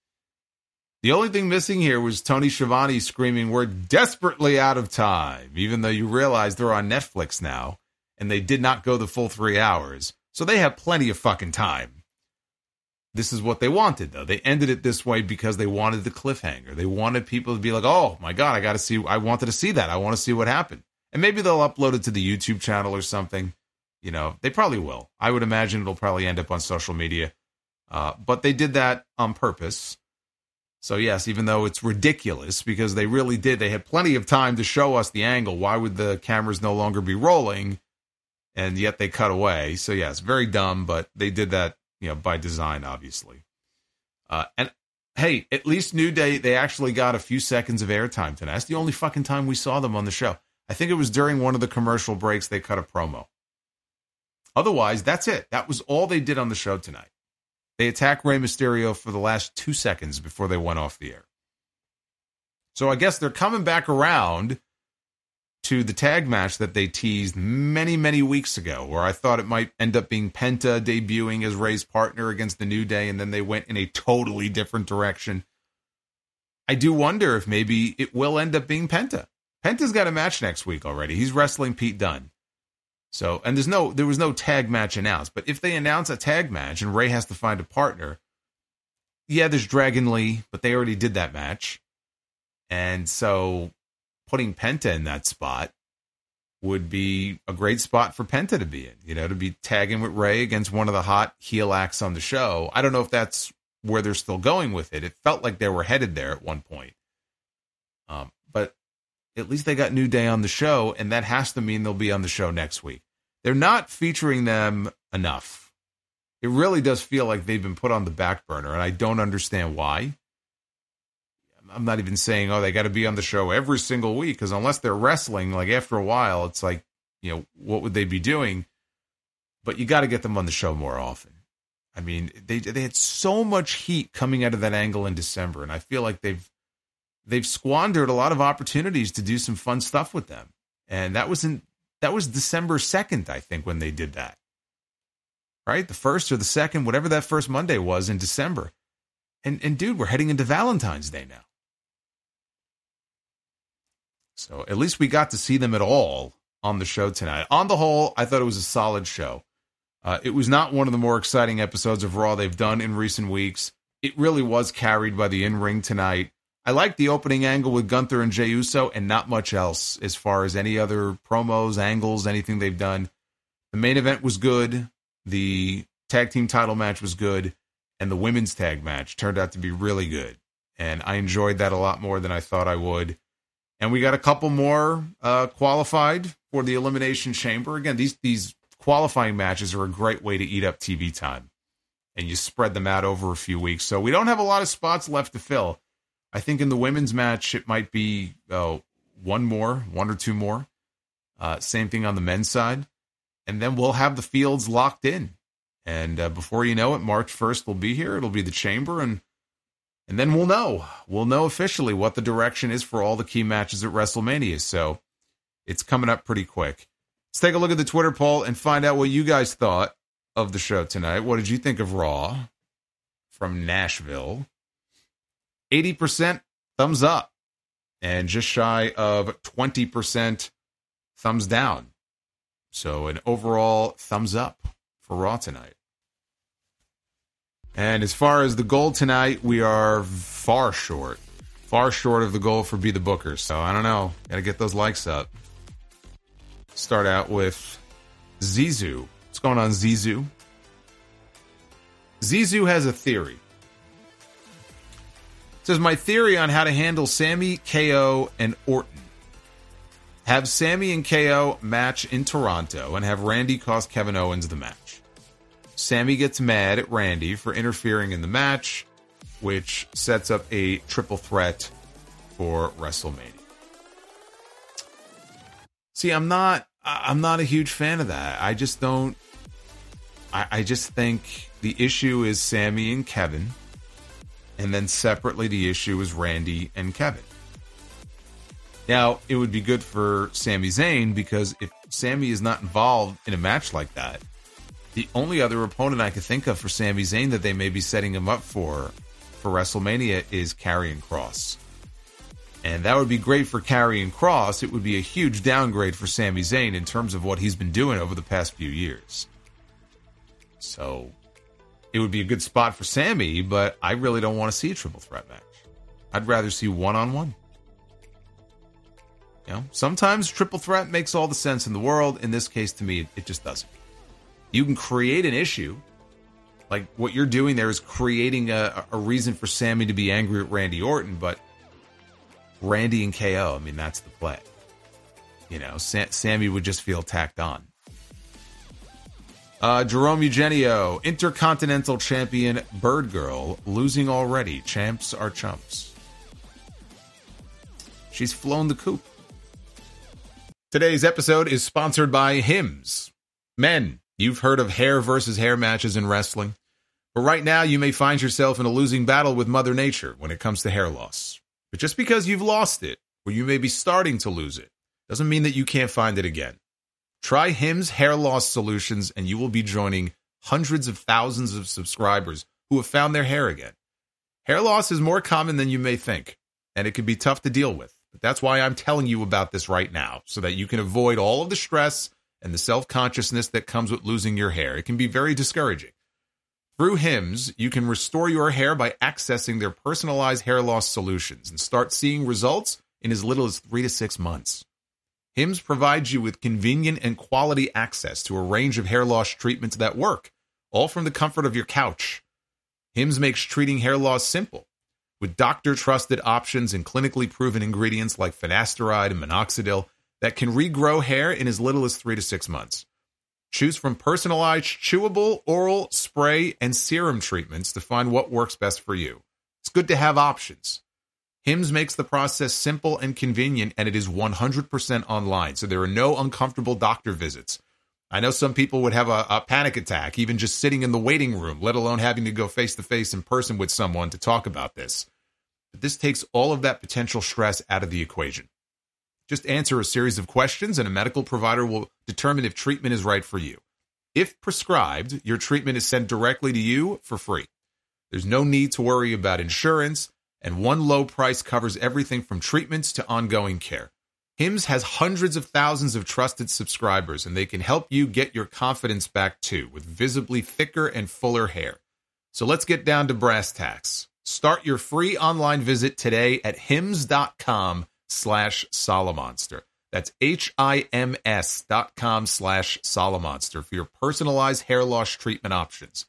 The only thing missing here was Tony Schiavone screaming, "We're desperately out of time," even though you realize they're on Netflix now, and they did not go the full 3 hours. So they have plenty of fucking time. This is what they wanted, though. They ended it this way because they wanted the cliffhanger. They wanted people to be like, oh, my God, I wanted to see that. I want to see what happened. And maybe they'll upload it to the YouTube channel or something. You know, they probably will. I would imagine it'll probably end up on social media. But they did that on purpose. So, yes, even though it's ridiculous because they really did. They had plenty of time to show us the angle. Why would the cameras no longer be rolling? And yet they cut away. So, yes, very dumb, but they did that, by design, obviously. And, hey, at least New Day, they actually got a few seconds of airtime tonight. That's the only fucking time we saw them on the show. I think it was during one of the commercial breaks they cut a promo. Otherwise, that's it. That was all they did on the show tonight. They attacked Rey Mysterio for the last 2 seconds before they went off the air. So I guess they're coming back around to the tag match that they teased many, many weeks ago, where I thought it might end up being Penta debuting as Rey's partner against the New Day, and then they went in a totally different direction. I do wonder if maybe it will end up being Penta. Penta's got a match next week already. He's wrestling Pete Dunne. So, and there was no tag match announced, but if they announce a tag match and Rey has to find a partner, yeah, there's Dragon Lee, but they already did that match. And so putting Penta in that spot would be a great spot for Penta to be in, to be tagging with Rey against one of the hot heel acts on the show. I don't know if that's where they're still going with it. It felt like they were headed there at one point. But at least they got New Day on the show, and that has to mean they'll be on the show next week. They're not featuring them enough. It really does feel like they've been put on the back burner, and I don't understand why. I'm not even saying, they got to be on the show every single week, because unless they're wrestling, like after a while, it's like, what would they be doing? But you got to get them on the show more often. I mean, they had so much heat coming out of that angle in December, and I feel like they've squandered a lot of opportunities to do some fun stuff with them. And that was December 2nd, I think, when they did that. right? The first or the second, whatever that first Monday was in December. And dude, we're heading into Valentine's Day now. So at least we got to see them at all on the show tonight. On the whole, I thought it was a solid show. It was not one of the more exciting episodes of Raw they've done in recent weeks. It really was carried by the in-ring tonight. I liked the opening angle with Gunther and Jey Uso and not much else as far as any other promos, angles, anything they've done. The main event was good. The tag team title match was good. And the women's tag match turned out to be really good. And I enjoyed that a lot more than I thought I would. And we got a couple more qualified for the Elimination Chamber. Again, these qualifying matches are a great way to eat up TV time. And you spread them out over a few weeks. So we don't have a lot of spots left to fill. I think in the women's match, it might be one or two more. Same thing on the men's side. And then we'll have the fields locked in. And before you know it, March 1st will be here. It'll be the Chamber. And then we'll know. We'll know officially what the direction is for all the key matches at WrestleMania. So it's coming up pretty quick. Let's take a look at the Twitter poll and find out what you guys thought of the show tonight. What did you think of Raw from Nashville? 80% thumbs up and just shy of 20% thumbs down. So an overall thumbs up for Raw tonight. And as far as the goal tonight, we are far short of the goal for Be the Booker. So I don't know. Got to get those likes up. Start out with Zizou. What's going on, Zizou? Zizou has a theory. It says, my theory on how to handle Sammy, KO, and Orton. Have Sammy and KO match in Toronto and have Randy cost Kevin Owens the match. Sammy gets mad at Randy for interfering in the match, which sets up a triple threat for WrestleMania. See, I'm not a huge fan of that. I just don't. I just think the issue is Sammy and Kevin, and then separately the issue is Randy and Kevin. Now, it would be good for Sami Zayn because if Sammy is not involved in a match like that, the only other opponent I could think of for Sami Zayn that they may be setting him up for WrestleMania is Karrion Kross. And that would be great for Karrion Kross. It would be a huge downgrade for Sami Zayn in terms of what he's been doing over the past few years. So it would be a good spot for Sammy, but I really don't want to see a triple threat match. I'd rather see one-on-one. You know, sometimes triple threat makes all the sense in the world. In this case, to me, it just doesn't. You can create an issue. Like what you're doing there is creating a reason for Sammy to be angry at Randy Orton, but Randy and KO, I mean, that's the play. You know, Sammy would just feel tacked on. Jerome Eugenio, Intercontinental Champion Bird Girl, losing already. Champs are chumps. She's flown the coop. Today's episode is sponsored by Hims. Men, you've heard of hair versus hair matches in wrestling. But right now, you may find yourself in a losing battle with Mother Nature when it comes to hair loss. But just because you've lost it, or you may be starting to lose it, doesn't mean that you can't find it again. Try Hims Hair Loss Solutions, and you will be joining hundreds of thousands of subscribers who have found their hair again. Hair loss is more common than you may think, and it can be tough to deal with. But that's why I'm telling you about this right now, so that you can avoid all of the stress and the self-consciousness that comes with losing your hair. It can be very discouraging. Through Hims, you can restore your hair by accessing their personalized hair loss solutions and start seeing results in as little as 3 to 6 months. Hims provides you with convenient and quality access to a range of hair loss treatments that work, all from the comfort of your couch. Hims makes treating hair loss simple, with doctor-trusted options and clinically proven ingredients like finasteride and minoxidil that can regrow hair in as little as 3 to 6 months. Choose from personalized chewable, oral, spray, and serum treatments to find what works best for you. It's good to have options. Hims makes the process simple and convenient, and it is 100% online, so there are no uncomfortable doctor visits. I know some people would have a panic attack, even just sitting in the waiting room, let alone having to go face-to-face in person with someone to talk about this. But this takes all of that potential stress out of the equation. Just answer a series of questions, and a medical provider will determine if treatment is right for you. If prescribed, your treatment is sent directly to you for free. There's no need to worry about insurance, and one low price covers everything from treatments to ongoing care. Hims has hundreds of thousands of trusted subscribers, and they can help you get your confidence back too, with visibly thicker and fuller hair. So let's get down to brass tacks. Start your free online visit today at hims.com/Solomonster. That's HIMS.com/Solomonster for your personalized hair loss treatment options.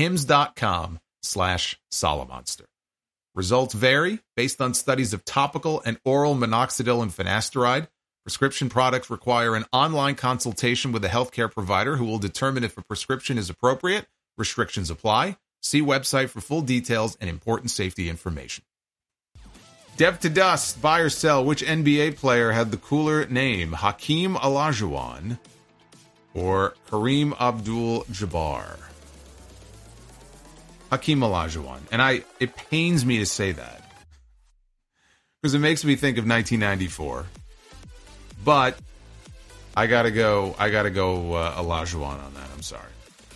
hims.com/Solomonster. Results vary based on studies of topical and oral minoxidil and finasteride. Prescription products require an online consultation with a healthcare provider who will determine if a prescription is appropriate. Restrictions apply. See website for full details and important safety information. Dev to Dust, buy or sell. Which NBA player had the cooler name, Hakeem Olajuwon or Kareem Abdul-Jabbar? Hakeem Olajuwon. And it pains me to say that because it makes me think of 1994. But I gotta go Olajuwon on that. I'm sorry.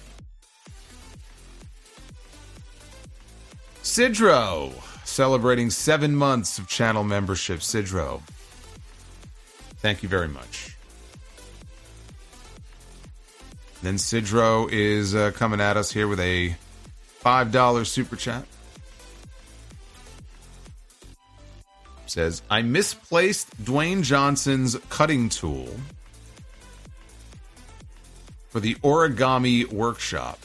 Sidro, celebrating 7 months of channel membership. Sidro, thank you very much. Then Sidro is coming at us here with a $5 super chat. Says, I misplaced Dwayne Johnson's cutting tool for the origami workshop.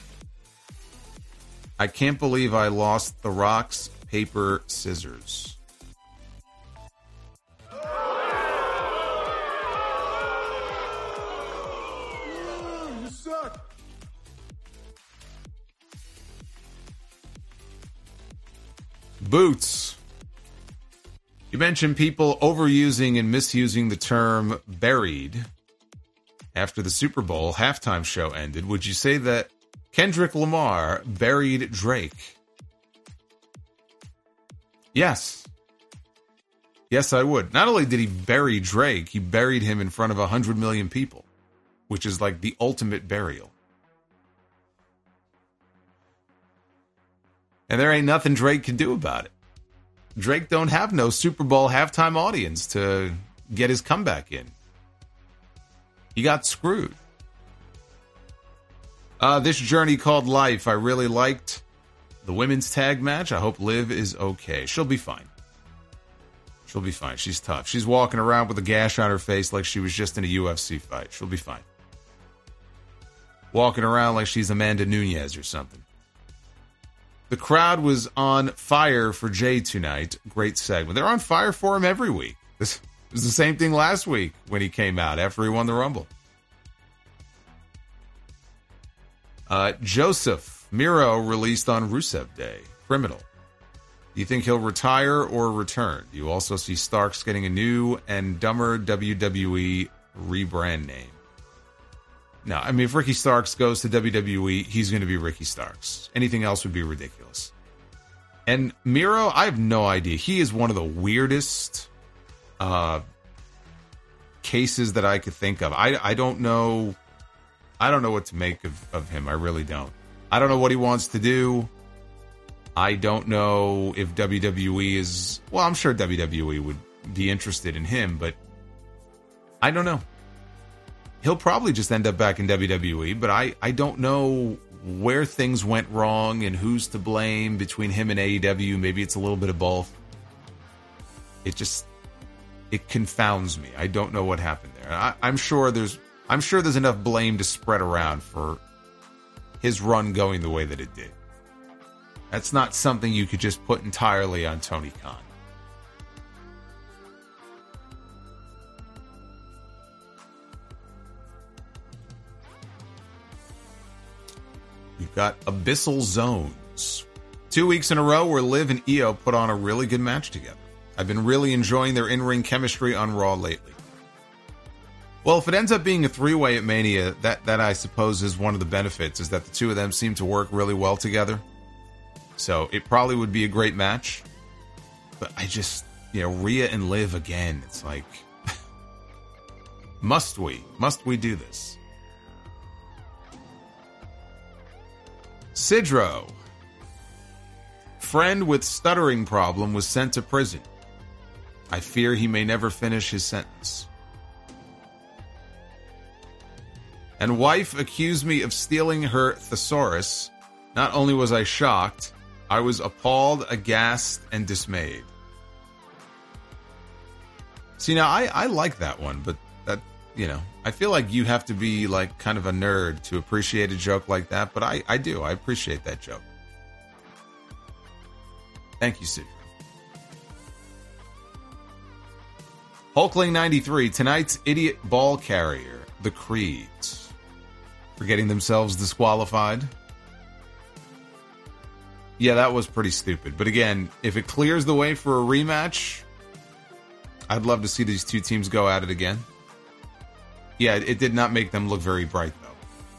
I can't believe I lost the rocks, paper, scissors. You suck. Boots. You mentioned people overusing and misusing the term buried after the Super Bowl halftime show ended. Would you say that Kendrick Lamar buried Drake? Yes. Yes, I would. Not only did he bury Drake, he buried him in front of 100 million people, which is like the ultimate burial. And there ain't nothing Drake can do about it. Drake don't have no Super Bowl halftime audience to get his comeback in. He got screwed. This journey called life. I really liked the women's tag match. I hope Liv is okay. She'll be fine. She'll be fine. She's tough. She's walking around with a gash on her face like she was just in a UFC fight. She'll be fine. Walking around like she's Amanda Nunes or something. The crowd was on fire for Jay tonight. Great segment. They're on fire for him every week. This was the same thing last week when he came out after he won the Rumble. Joseph Miro released on Rusev Day. Criminal. Do you think he'll retire or return? Do you also see Starks getting a new and dumber WWE rebrand name? No, I mean, if Ricky Starks goes to WWE, he's going to be Ricky Starks. Anything else would be ridiculous. And Miro, I have no idea. He is one of the weirdest cases that I could think of. I don't know. I don't know what to make of him. I really don't. I don't know what he wants to do. I don't know if WWE is... Well, I'm sure WWE would be interested in him, but I don't know. He'll probably just end up back in WWE, but I don't know where things went wrong and who's to blame between him and AEW. Maybe it's a little bit of both. It confounds me. I don't know what happened there. I'm sure there's enough blame to spread around for his run going the way that it did. That's not something you could just put entirely on Tony Khan. We've got Abyssal Zones. 2 weeks in a row where Liv and Io put on a really good match together. I've been really enjoying their in-ring chemistry on Raw lately. Well, if it ends up being a three-way at Mania, that I suppose is one of the benefits, is that the two of them seem to work really well together. So it probably would be a great match. But I just, Rhea and Liv again, it's like, must we do this? Sidro. Friend with stuttering problem was sent to prison. I fear he may never finish his sentence. And wife accused me of stealing her thesaurus. Not only was I shocked, I was appalled, aghast, and dismayed. See, now, I like that one, but that, I feel like you have to be like kind of a nerd to appreciate a joke like that, but I do. I appreciate that joke. Thank you, Sid. Hulkling93, tonight's idiot ball carrier, the Creeds, for getting themselves disqualified. Yeah, that was pretty stupid. But again, if it clears the way for a rematch, I'd love to see these two teams go at it again. Yeah, it did not make them look very bright, though.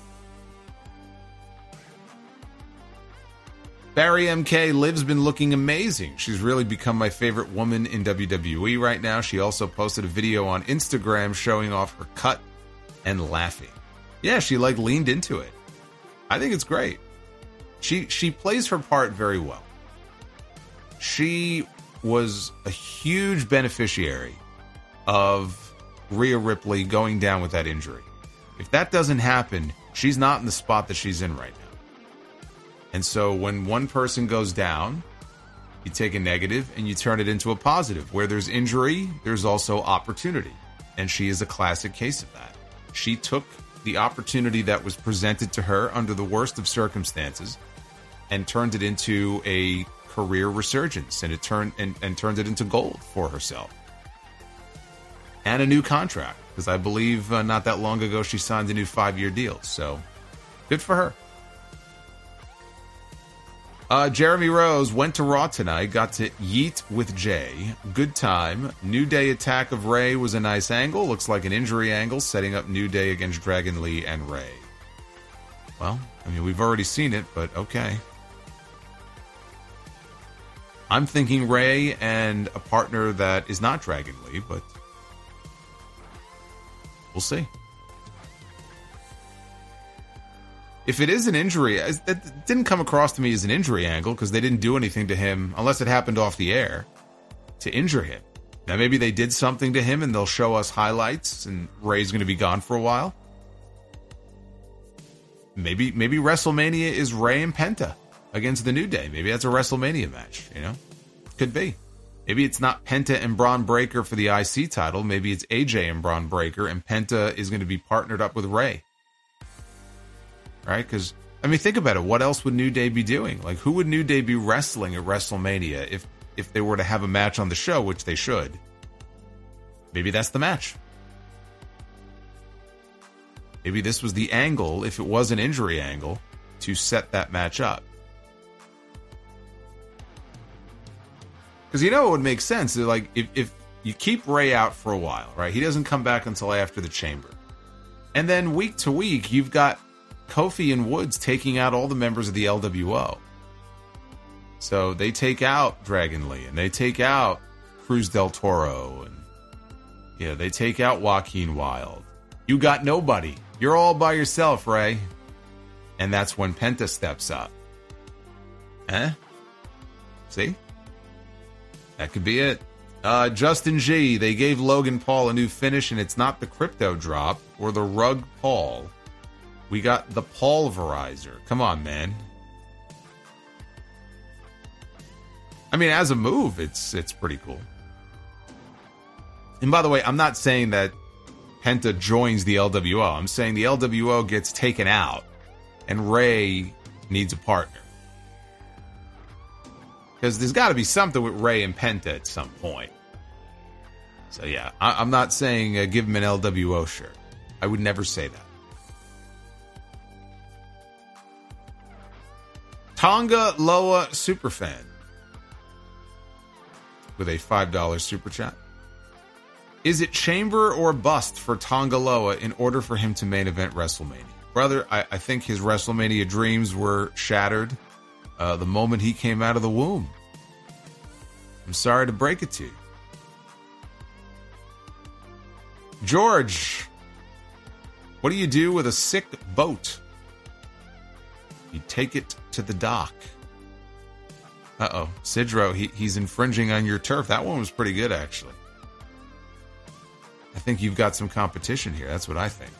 Barry MK, Liv's been looking amazing. She's really become my favorite woman in WWE right now. She also posted a video on Instagram showing off her cut and laughing. Yeah, she leaned into it. I think it's great. She plays her part very well. She was a huge beneficiary of Rhea Ripley going down with that injury. If that doesn't happen, she's not in the spot that she's in right now. And so when one person goes down, you take a negative and you turn it into a positive. Where there's injury, there's also opportunity. And she is a classic case of that. She took the opportunity that was presented to her under the worst of circumstances and turned it into a career resurgence, and it turned it into gold for herself. And a new contract, because I believe not that long ago she signed a new 5-year deal. So good for her. Jeremy Rose went to Raw tonight, got to yeet with Jay. Good time. New Day attack of Ray was a nice angle. Looks like an injury angle, setting up New Day against Dragon Lee and Ray. Well, we've already seen it, but okay. I'm thinking Ray and a partner that is not Dragon Lee, but we'll see. If it is an injury, it didn't come across to me as an injury angle because they didn't do anything to him unless it happened off the air to injure him. Now, maybe they did something to him and they'll show us highlights and Ray's going to be gone for a while. Maybe WrestleMania is Ray and Penta against the New Day. Maybe that's a WrestleMania match, Could be. Maybe it's not Penta and Braun Breaker for the IC title. Maybe it's AJ and Braun Breaker and Penta is going to be partnered up with Ray. Right? Because, think about it. What else would New Day be doing? Like, who would New Day be wrestling at WrestleMania if they were to have a match on the show, which they should? Maybe that's the match. Maybe this was the angle, if it was an injury angle, to set that match up. Because it would make sense. Like, if you keep Ray out for a while, right? He doesn't come back until after the Chamber. And then week to week, you've got Kofi and Woods taking out all the members of the LWO. So they take out Dragon Lee and they take out Cruz del Toro and they take out Joaquin Wilde. You got nobody. You're all by yourself, Ray. And that's when Penta steps up. See? That could be it. Justin G, they gave Logan Paul a new finish and it's not the crypto drop or the rug Paul. We got the Paulverizer. Come on, man. As a move, it's pretty cool. And by the way, I'm not saying that Penta joins the LWO. I'm saying the LWO gets taken out and Ray needs a partner. Because there's got to be something with Ray and Penta at some point. So yeah, I'm not saying give him an LWO shirt. I would never say that. Tonga Loa Superfan with a $5 super chat. Is it chamber or bust for Tonga Loa in order for him to main event WrestleMania? Brother, I think his WrestleMania dreams were shattered the moment he came out of the womb. I'm sorry to break it to you. George, what do you do with a sick boat? You take it to the dock. Uh-oh. Sidro, he's infringing on your turf. That one was pretty good, actually. I think you've got some competition here. That's what I think.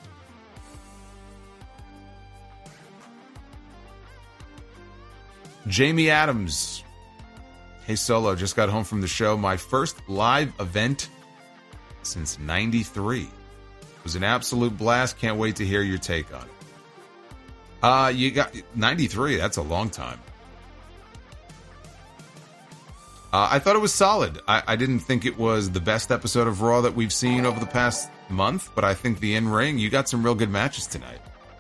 Jamie Adams. Hey, Solo, just got home from the show. My first live event since 93. It was an absolute blast. Can't wait to hear your take on it. You got 93. That's a long time. I thought it was solid. I didn't think it was the best episode of Raw that we've seen over the past month, but I think the in-ring, you got some real good matches tonight.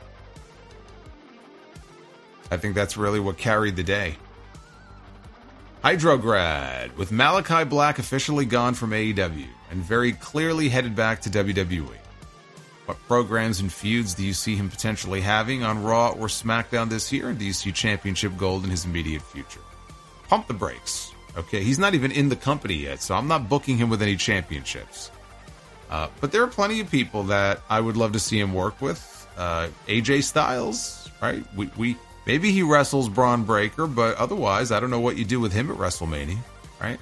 I think that's really what carried the day. Hydrograd, with Malachi Black officially gone from AEW and very clearly headed back to WWE. What programs and feuds do you see him potentially having on Raw or SmackDown this year? And do you see championship gold in his immediate future? Pump the brakes. Okay, he's not even in the company yet, so I'm not booking him with any championships. But there are plenty of people that I would love to see him work with. AJ Styles, right? We maybe he wrestles Braun Breaker, but otherwise, I don't know what you do with him at WrestleMania, right?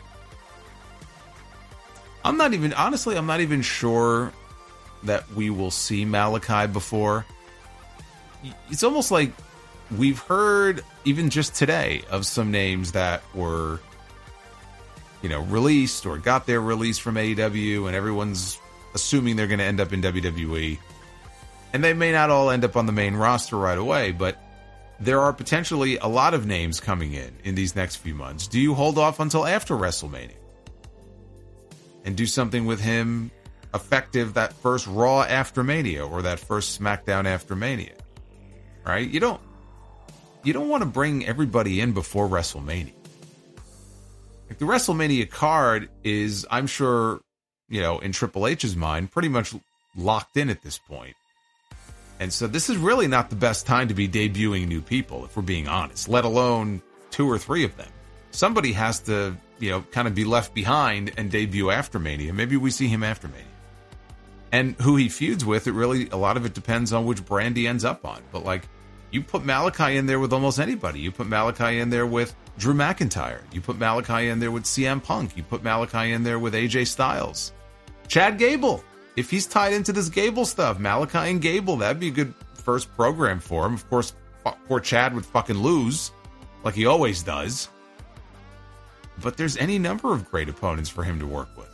I'm not even sure that we will see Malachi before. It's almost like we've heard, even just today, of some names that were, released or got their release from AEW, and everyone's assuming they're going to end up in WWE. And they may not all end up on the main roster right away, but there are potentially a lot of names coming in these next few months. Do you hold off until after WrestleMania and do something with him effective that first Raw after Mania or that first SmackDown after Mania? Right? You don't want to bring everybody in before WrestleMania. Like, the WrestleMania card is, I'm sure, in Triple H's mind, pretty much locked in at this point. And so this is really not the best time to be debuting new people, if we're being honest, let alone 2 or 3 of them. Somebody has to, kind of be left behind and debut after Mania. Maybe we see him after Mania. And who he feuds with, a lot of it depends on which brand he ends up on. But, you put Malachi in there with almost anybody. You put Malachi in there with Drew McIntyre. You put Malachi in there with CM Punk. You put Malachi in there with AJ Styles. Chad Gable. If he's tied into this Gable stuff, Malachi and Gable, that'd be a good first program for him. Of course, poor Chad would fucking lose, like he always does. But there's any number of great opponents for him to work with.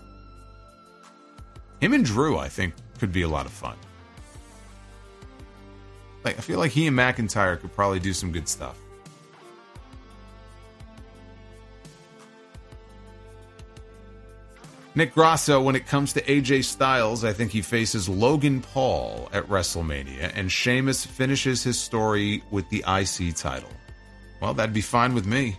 Him and Drew, I think, could be a lot of fun. I feel like he and McIntyre could probably do some good stuff. Nick Grasso, when it comes to AJ Styles, I think he faces Logan Paul at WrestleMania, and Sheamus finishes his story with the IC title. Well, that'd be fine with me.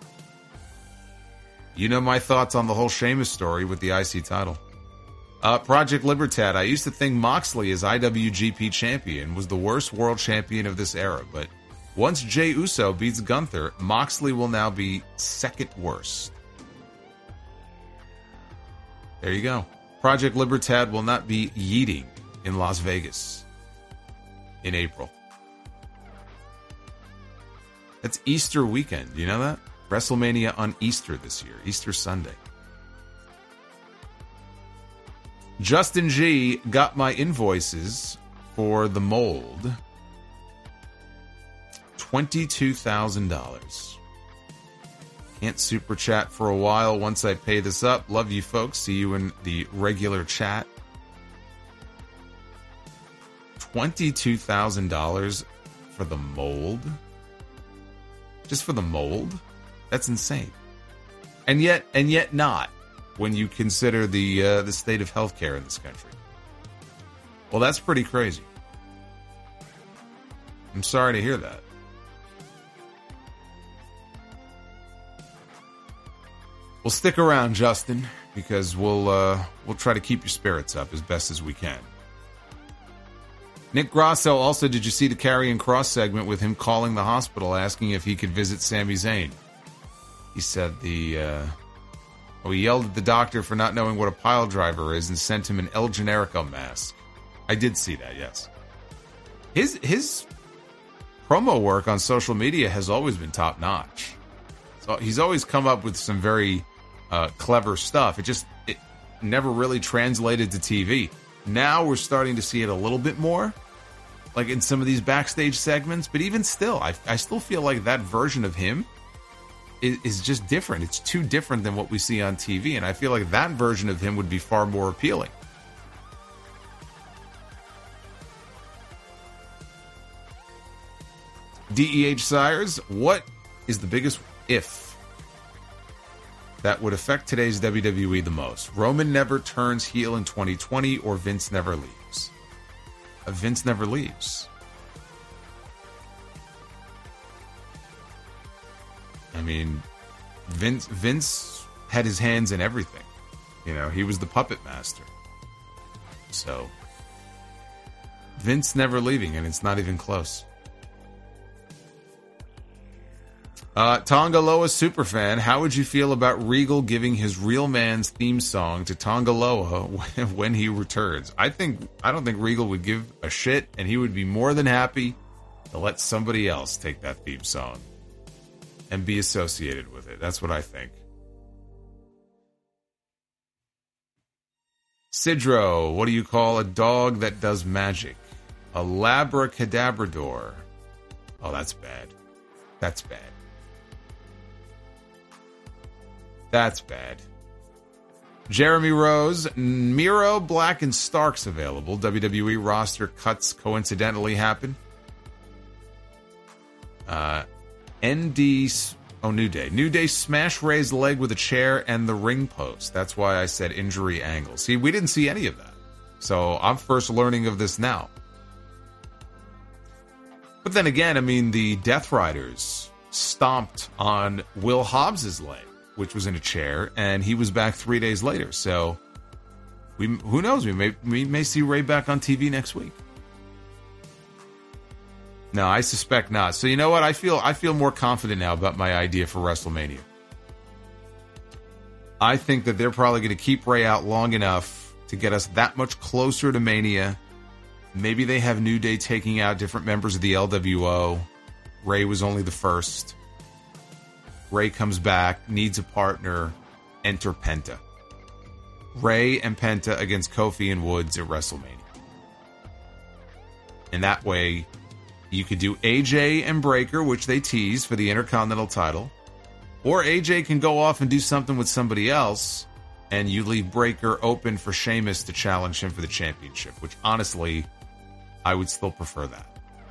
You know my thoughts on the whole Sheamus story with the IC title. Project Libertad, I used to think Moxley as IWGP champion was the worst world champion of this era, but once Jey Uso beats Gunther, Moxley will now be second worst. There you go. Project Libertad will not be yeeting in Las Vegas in April. That's Easter weekend. You know that? WrestleMania on Easter this year. Easter Sunday. Justin G got my invoices for the mold. $22,000. Can't super chat for a while once I pay this up. Love you folks. See you in the regular chat. $22,000 for the mold? Just for the mold? That's insane. And yet not, when you consider the state of healthcare in this country. Well, that's pretty crazy. I'm sorry to hear that. Well, stick around, Justin, because we'll try to keep your spirits up as best as we can. Nick Grasso also, did you see the Karrion Kross segment with him calling the hospital asking if he could visit Sami Zayn? He said he yelled at the doctor for not knowing what a pile driver is and sent him an El Generico mask. I did see that, yes. promo work on social media has always been top notch. So he's always come up with some very clever stuff. It never really translated to TV. Now we're starting to see it a little bit more, like in some of these backstage segments. But even still, I still feel like that version of him is just different. It's too different than what we see on TV. And I feel like that version of him would be far more appealing. DEH Sires, what is the biggest if that would affect today's WWE the most? Roman never turns heel in 2020 or Vince never leaves? Vince never leaves. I mean, Vince had his hands in everything. You know, he was the puppet master. So, Vince never leaving, and it's not even close. Tongaloa Superfan, how would you feel about Regal giving his Real Man's theme song to Tongaloa when he returns? I don't think Regal would give a shit, and he would be more than happy to let somebody else take that theme song and be associated with it. That's what I think. Sidro, what do you call a dog that does magic? A Labracadabrador. Oh, that's bad. That's bad. That's bad. Jeremy Rose, Miro, Black, and Starks available. WWE roster cuts coincidentally happen. New Day. New Day smash Ray's leg with a chair and the ring post. That's why I said injury angle. See, we didn't see any of that. So I'm first learning of this now. But then again, I mean, the Death Riders stomped on Will Hobbs' leg, which was in a chair, and he was back 3 days later. So, who knows? We may see Ray back on TV next week. No, I suspect not. So you know what? I feel more confident now about my idea for WrestleMania. I think that they're probably going to keep Ray out long enough to get us that much closer to Mania. Maybe they have New Day taking out different members of the LWO. Ray was only the first. Ray comes back, needs a partner, enter Penta. Ray and Penta against Kofi and Woods at WrestleMania. And that way, you could do AJ and Breakker, which they tease for the Intercontinental title. Or AJ can go off and do something with somebody else, and you leave Breakker open for Sheamus to challenge him for the championship, which honestly, I would still prefer that.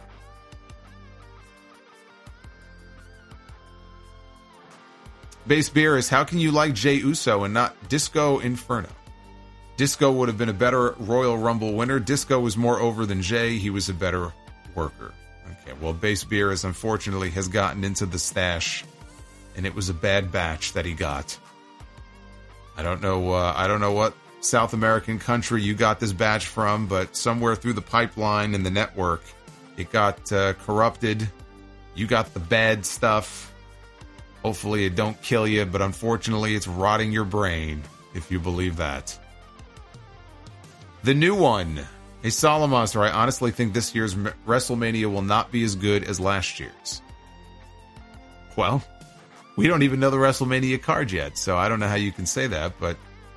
Base Beer is, how can you like Jey Uso and not Disco Inferno? Disco would have been a better Royal Rumble winner. Disco was more over than Jey. He was a better worker. Okay, well, Base Beer is unfortunately has gotten into the stash, and it was a bad batch that he got. I don't know what South American country you got this batch from, but somewhere through the pipeline in the network, it got corrupted. You got the bad stuff. Hopefully it don't kill you, but unfortunately it's rotting your brain, if you believe that. The new one, a Solid Monster. I honestly think this year's WrestleMania will not be as good as last year's. Well, we don't even know the WrestleMania card yet, so I don't know how you can say that, but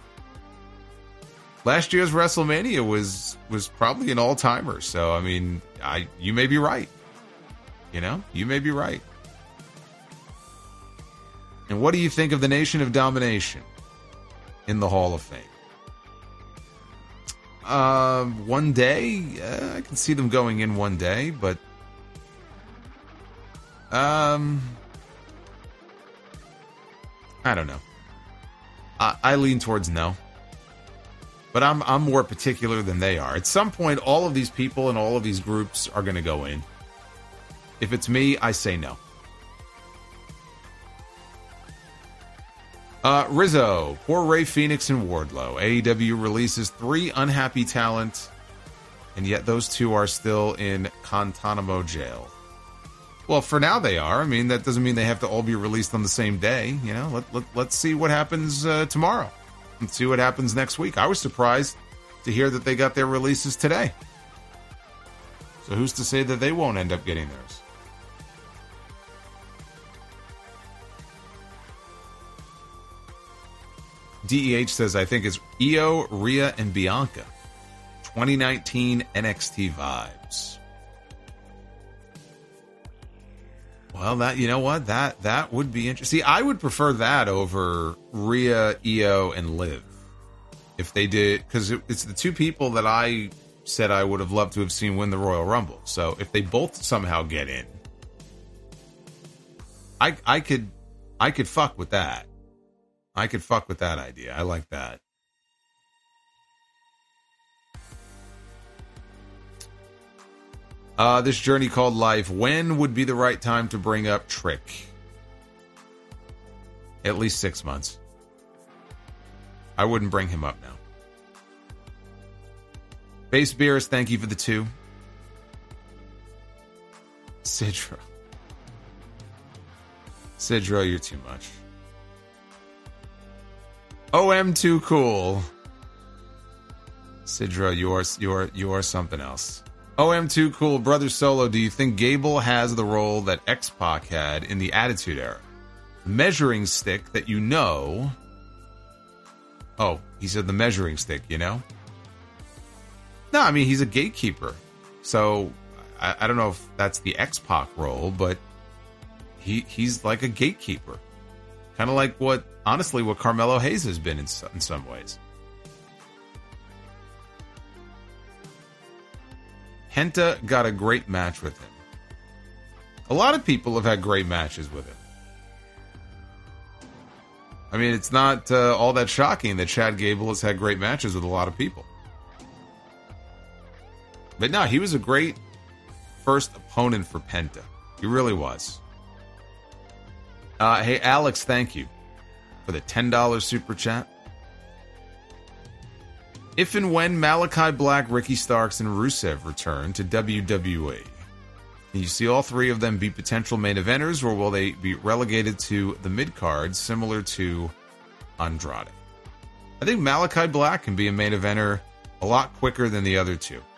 last year's WrestleMania was probably an all-timer, so I mean, you may be right. You know, you may be right. And what do you think of the Nation of Domination in the Hall of Fame? One day, I can see them going in one day, but I don't know. I lean towards no, but I'm more particular than they are. At some point, all of these people and all of these groups are going to go in. If it's me, I say no. Rizzo, poor Ray Phoenix and Wardlow. AEW releases 3 unhappy talent, and yet those 2 are still in Guantanamo jail. Well, for now they are. I mean, that doesn't mean they have to all be released on the same day. You know, let's see what happens tomorrow. Let's see what happens next week. I was surprised to hear that they got their releases today. So who's to say that they won't end up getting theirs? DEH says, I think it's Io, Rhea, and Bianca. 2019 NXT vibes. Well, that, you know what? That would be interesting. See, I would prefer that over Rhea, Io, and Liv. If they did, because it's the two people that I said I would have loved to have seen win the Royal Rumble. So if they both somehow get in, I could fuck with that. I could fuck with that idea. I like that. This journey called life. When would be the right time to bring up Trick? At least 6 months. I wouldn't bring him up now. Base Beers, thank you for the 2. Sidro, you're too much. OM too cool. Sidro, you are something else. OM too cool. Brother Solo, do you think Gable has the role that X-Pac had in the Attitude Era? Measuring stick that you know. Oh, he said the measuring stick, you know? No, I mean, he's a gatekeeper. So, I don't know if that's the X-Pac role, but he's like a gatekeeper. Kind of like what Carmelo Hayes has been in some ways. Penta got a great match with him. A lot of people have had great matches with him. I mean, it's not all that shocking that Chad Gable has had great matches with a lot of people. But no, he was a great first opponent for Penta. He really was. Hey, Alex, thank you for the $10 super chat. If and when Malachi Black, Ricky Starks, and Rusev return to WWE, can you see all three of them be potential main eventers, or will they be relegated to the mid-card, similar to Andrade? I think Malachi Black can be a main eventer a lot quicker than the other two.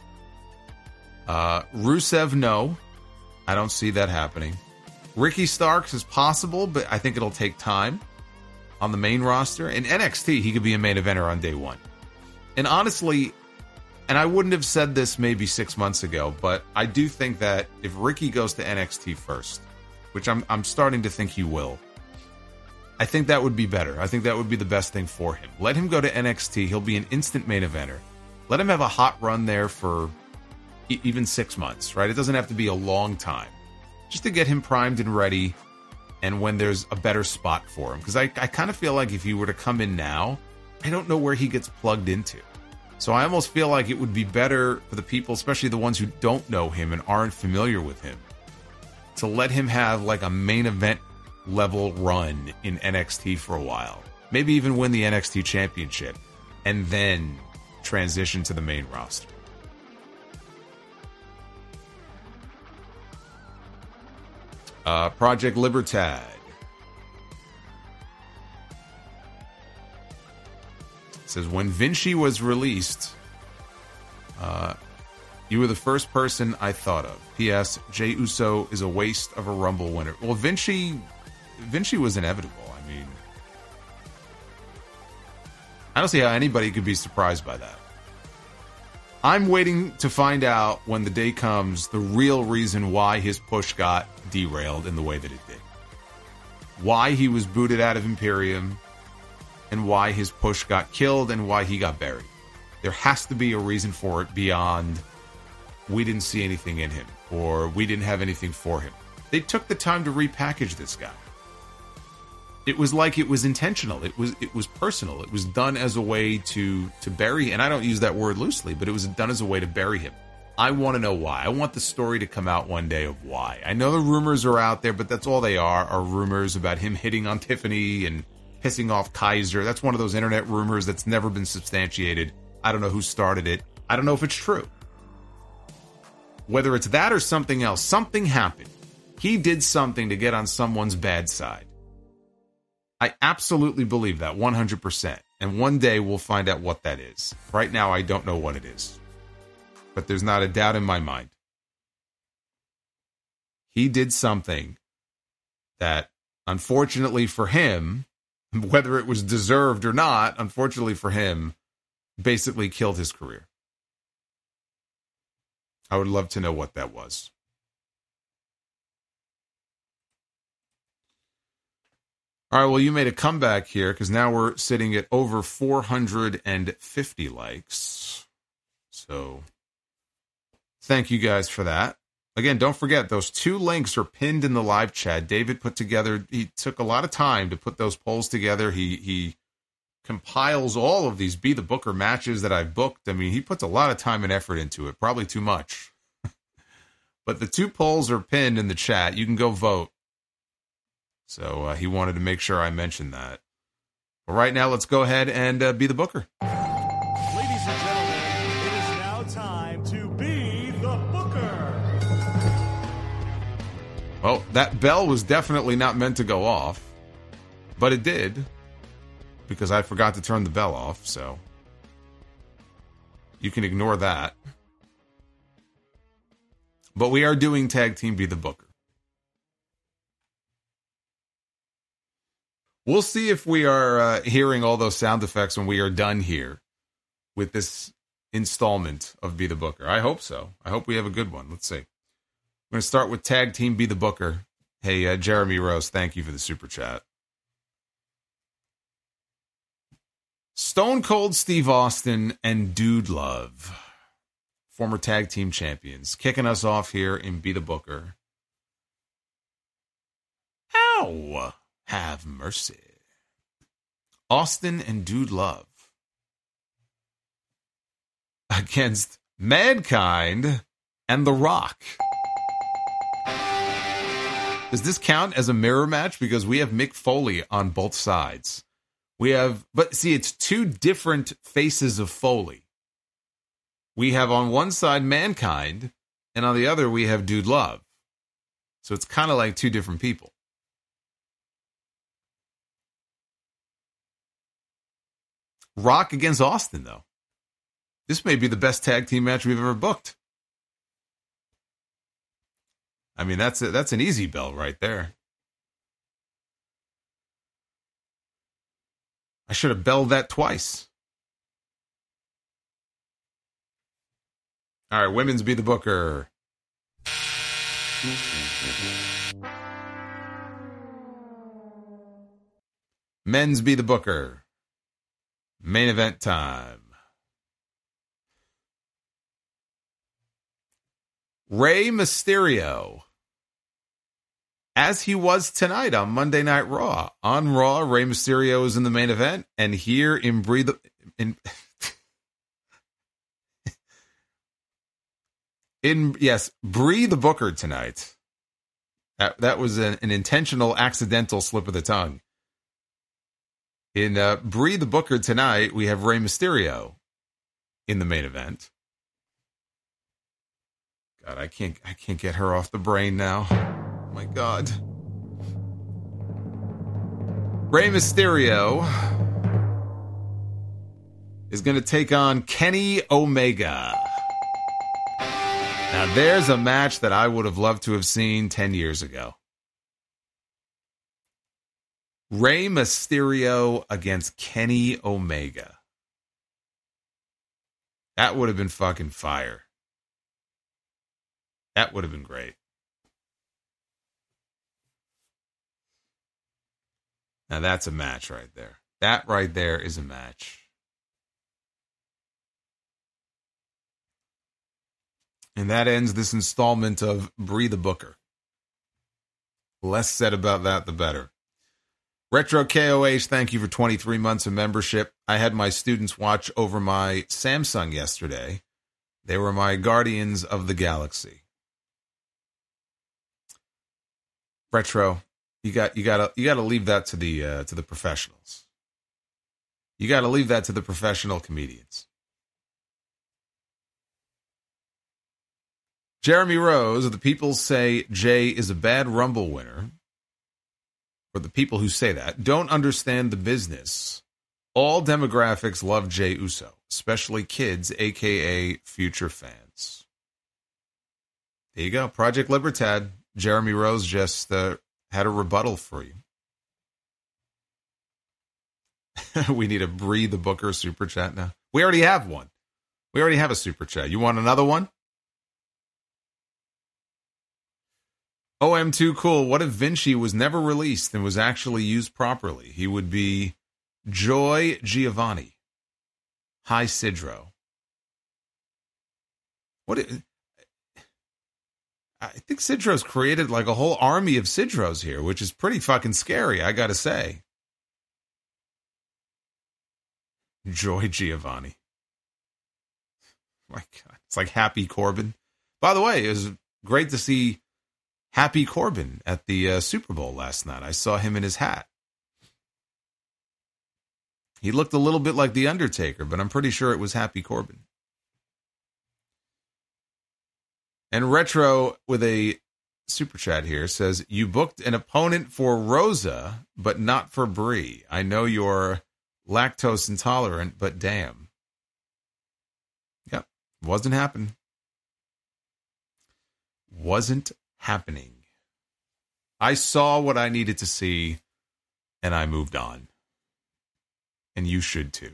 Rusev, no. I don't see that happening. Ricky Starks is possible, but I think it'll take time on the main roster. In NXT, he could be a main eventer on day one. And honestly, and I wouldn't have said this maybe 6 months ago, but I do think that if Ricky goes to NXT first, which I'm starting to think he will, I think that would be better. I think that would be the best thing for him. Let him go to NXT. He'll be an instant main eventer. Let him have a hot run there for even 6 months, right? It doesn't have to be a long time. Just to get him primed and ready, and when there's a better spot for him. Because I kind of feel like if he were to come in now, I don't know where he gets plugged into. So I almost feel like it would be better for the people, especially the ones who don't know him and aren't familiar with him, to let him have like a main event level run in NXT for a while. Maybe even win the NXT championship, and then transition to the main roster. Project Libertad says, when Vinci was released, you were the first person I thought of. P.S. Jey Uso is a waste of a Rumble winner. Well, Vinci was inevitable. I mean, I don't see how anybody could be surprised by that. I'm waiting to find out when the day comes the real reason why his push got derailed in the way that it did. Why he was booted out of Imperium, and why his push got killed, and why he got buried. There has to be a reason for it beyond we didn't see anything in him, or we didn't have anything for him. They took the time to repackage this guy. It was like it was intentional. It was personal. It was done as a way to bury, and I don't use that word loosely, but it was done as a way to bury him. I want to know why. I want the story to come out one day of why. I know the rumors are out there, but that's all they are rumors about him hitting on Tiffany and pissing off Kaiser. That's one of those internet rumors that's never been substantiated. I don't know who started it. I don't know if it's true. Whether it's that or something else, something happened. He did something to get on someone's bad side. I absolutely believe that, 100%. And one day we'll find out what that is. Right now, I don't know what it is. But there's not a doubt in my mind. He did something that, unfortunately for him, whether it was deserved or not, unfortunately for him, basically killed his career. I would love to know what that was. All right, well, you made a comeback here because now we're sitting at over 450 likes. So thank you guys for that. Again, don't forget, those 2 links are pinned in the live chat. David he took a lot of time to put those polls together. He compiles all of these Be the Booker matches that I've booked. I mean, he puts a lot of time and effort into it, probably too much. But the 2 polls are pinned in the chat. You can go vote. So he wanted to make sure I mentioned that. But right now, let's go ahead and be the Booker. Ladies and gentlemen, it is now time to be the Booker. Well, that bell was definitely not meant to go off, but it did because I forgot to turn the bell off, so you can ignore that. But we are doing Tag Team Be the Booker. We'll see if we are hearing all those sound effects when we are done here with this installment of Be the Booker. I hope so. I hope we have a good one. Let's see. I'm going to start with Tag Team Be the Booker. Hey, Jeremy Rose, thank you for the super chat. Stone Cold Steve Austin and Dude Love, former tag team champions, kicking us off here in Be the Booker. Ow! Have mercy. Austin and Dude Love against Mankind and The Rock. Does this count as a mirror match? Because we have Mick Foley on both sides. But see, it's 2 different faces of Foley. We have on one side Mankind, and on the other we have Dude Love. So it's kind of like 2 different people. Rock against Austin, though. This may be the best tag team match we've ever booked. I mean, that's an easy bell right there. I should have belled that twice. All right, women's Be the Booker. Men's Be the Booker. Main event time. Rey Mysterio, as he was tonight on Monday Night Raw. On Raw, Rey Mysterio is in the main event, and here in Bree the Booker tonight. That was an intentional, accidental slip of the tongue. In Bree the Booker tonight, we have Rey Mysterio in the main event. God, I can't get her off the brain now. Oh my God. Rey Mysterio is going to take on Kenny Omega. Now, there's a match that I would have loved to have seen 10 years ago. Rey Mysterio against Kenny Omega. That would have been fucking fire. That would have been great. Now that's a match right there. That right there is a match. And that ends this installment of Bree the Booker. Less said about that, the better. Retro KOH, thank you for 23 months of membership. I had my students watch over my Samsung yesterday. They were my Guardians of the Galaxy. Retro, you gotta leave that to the professionals. You gotta leave that to the professional comedians. Jeremy Rose, the people say Jay is a bad Rumble winner, or the people who say that, don't understand the business. All demographics love Jay Uso, especially kids, a.k.a. future fans. There you go. Project Libertad. Jeremy Rose just had a rebuttal for you. We need a Breathe the Booker super chat now. We already have one. We already have a super chat. You want another one? OM2 cool. What if Vinci was never released and was actually used properly? He would be Joy Giovanni. Hi, Sidro. I think Sidro's created like a whole army of Sidros here, which is pretty fucking scary, I gotta say. Joy Giovanni. My God. It's like Happy Corbin. By the way, it was great to see Happy Corbin at the Super Bowl last night. I saw him in his hat. He looked a little bit like The Undertaker, but I'm pretty sure it was Happy Corbin. And Retro with a super chat here says, you booked an opponent for Rosa, but not for Brie. I know you're lactose intolerant, but damn. Yep, wasn't happening. Wasn't happening. I saw what I needed to see, and I moved on. And you should too.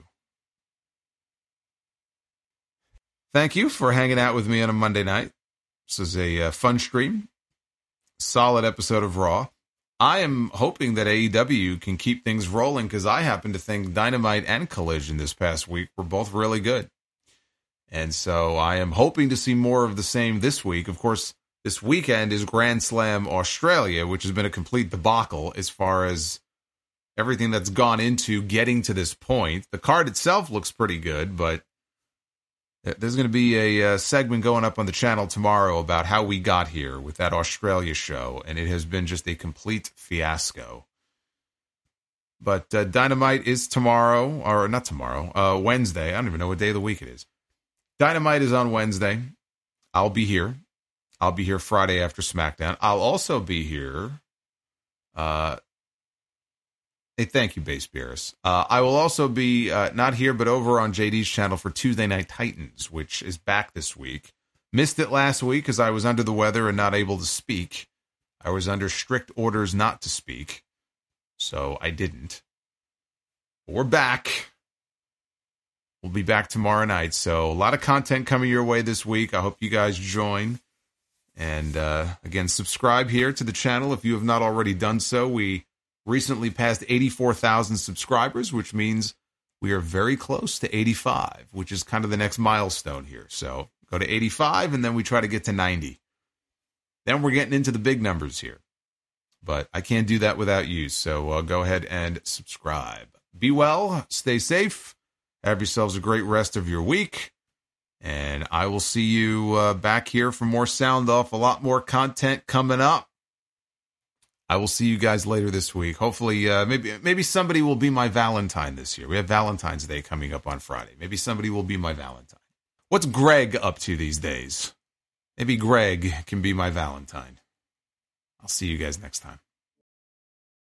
Thank you for hanging out with me on a Monday night. This is a fun stream. Solid episode of Raw. I am hoping that AEW can keep things rolling because I happen to think Dynamite and Collision this past week were both really good. And so I am hoping to see more of the same this week. Of course, this weekend is Grand Slam Australia, which has been a complete debacle as far as everything that's gone into getting to this point. The card itself looks pretty good, but there's going to be a segment going up on the channel tomorrow about how we got here with that Australia show, and it has been just a complete fiasco. But Dynamite is tomorrow, or not tomorrow, Wednesday. I don't even know what day of the week it is. Dynamite is on Wednesday. I'll be here. I'll be here Friday after SmackDown. I'll also be here. Hey, thank you, Base Beerus. I will also be not here, but over on JD's channel for Tuesday Night Titans, which is back this week. Missed it last week because I was under the weather and not able to speak. I was under strict orders not to speak, so I didn't. But we're back. We'll be back tomorrow night, so a lot of content coming your way this week. I hope you guys join. And again, subscribe here to the channel if you have not already done so. We recently passed 84,000 subscribers, which means we are very close to 85, which is kind of the next milestone here. So go to 85, and then we try to get to 90. Then we're getting into the big numbers here. But I can't do that without you, so go ahead and subscribe. Be well, stay safe, have yourselves a great rest of your week, and I will see you back here for more Sound Off, a lot more content coming up. I will see you guys later this week. Hopefully, maybe somebody will be my Valentine this year. We have Valentine's Day coming up on Friday. Maybe somebody will be my Valentine. What's Greg up to these days? Maybe Greg can be my Valentine. I'll see you guys next time.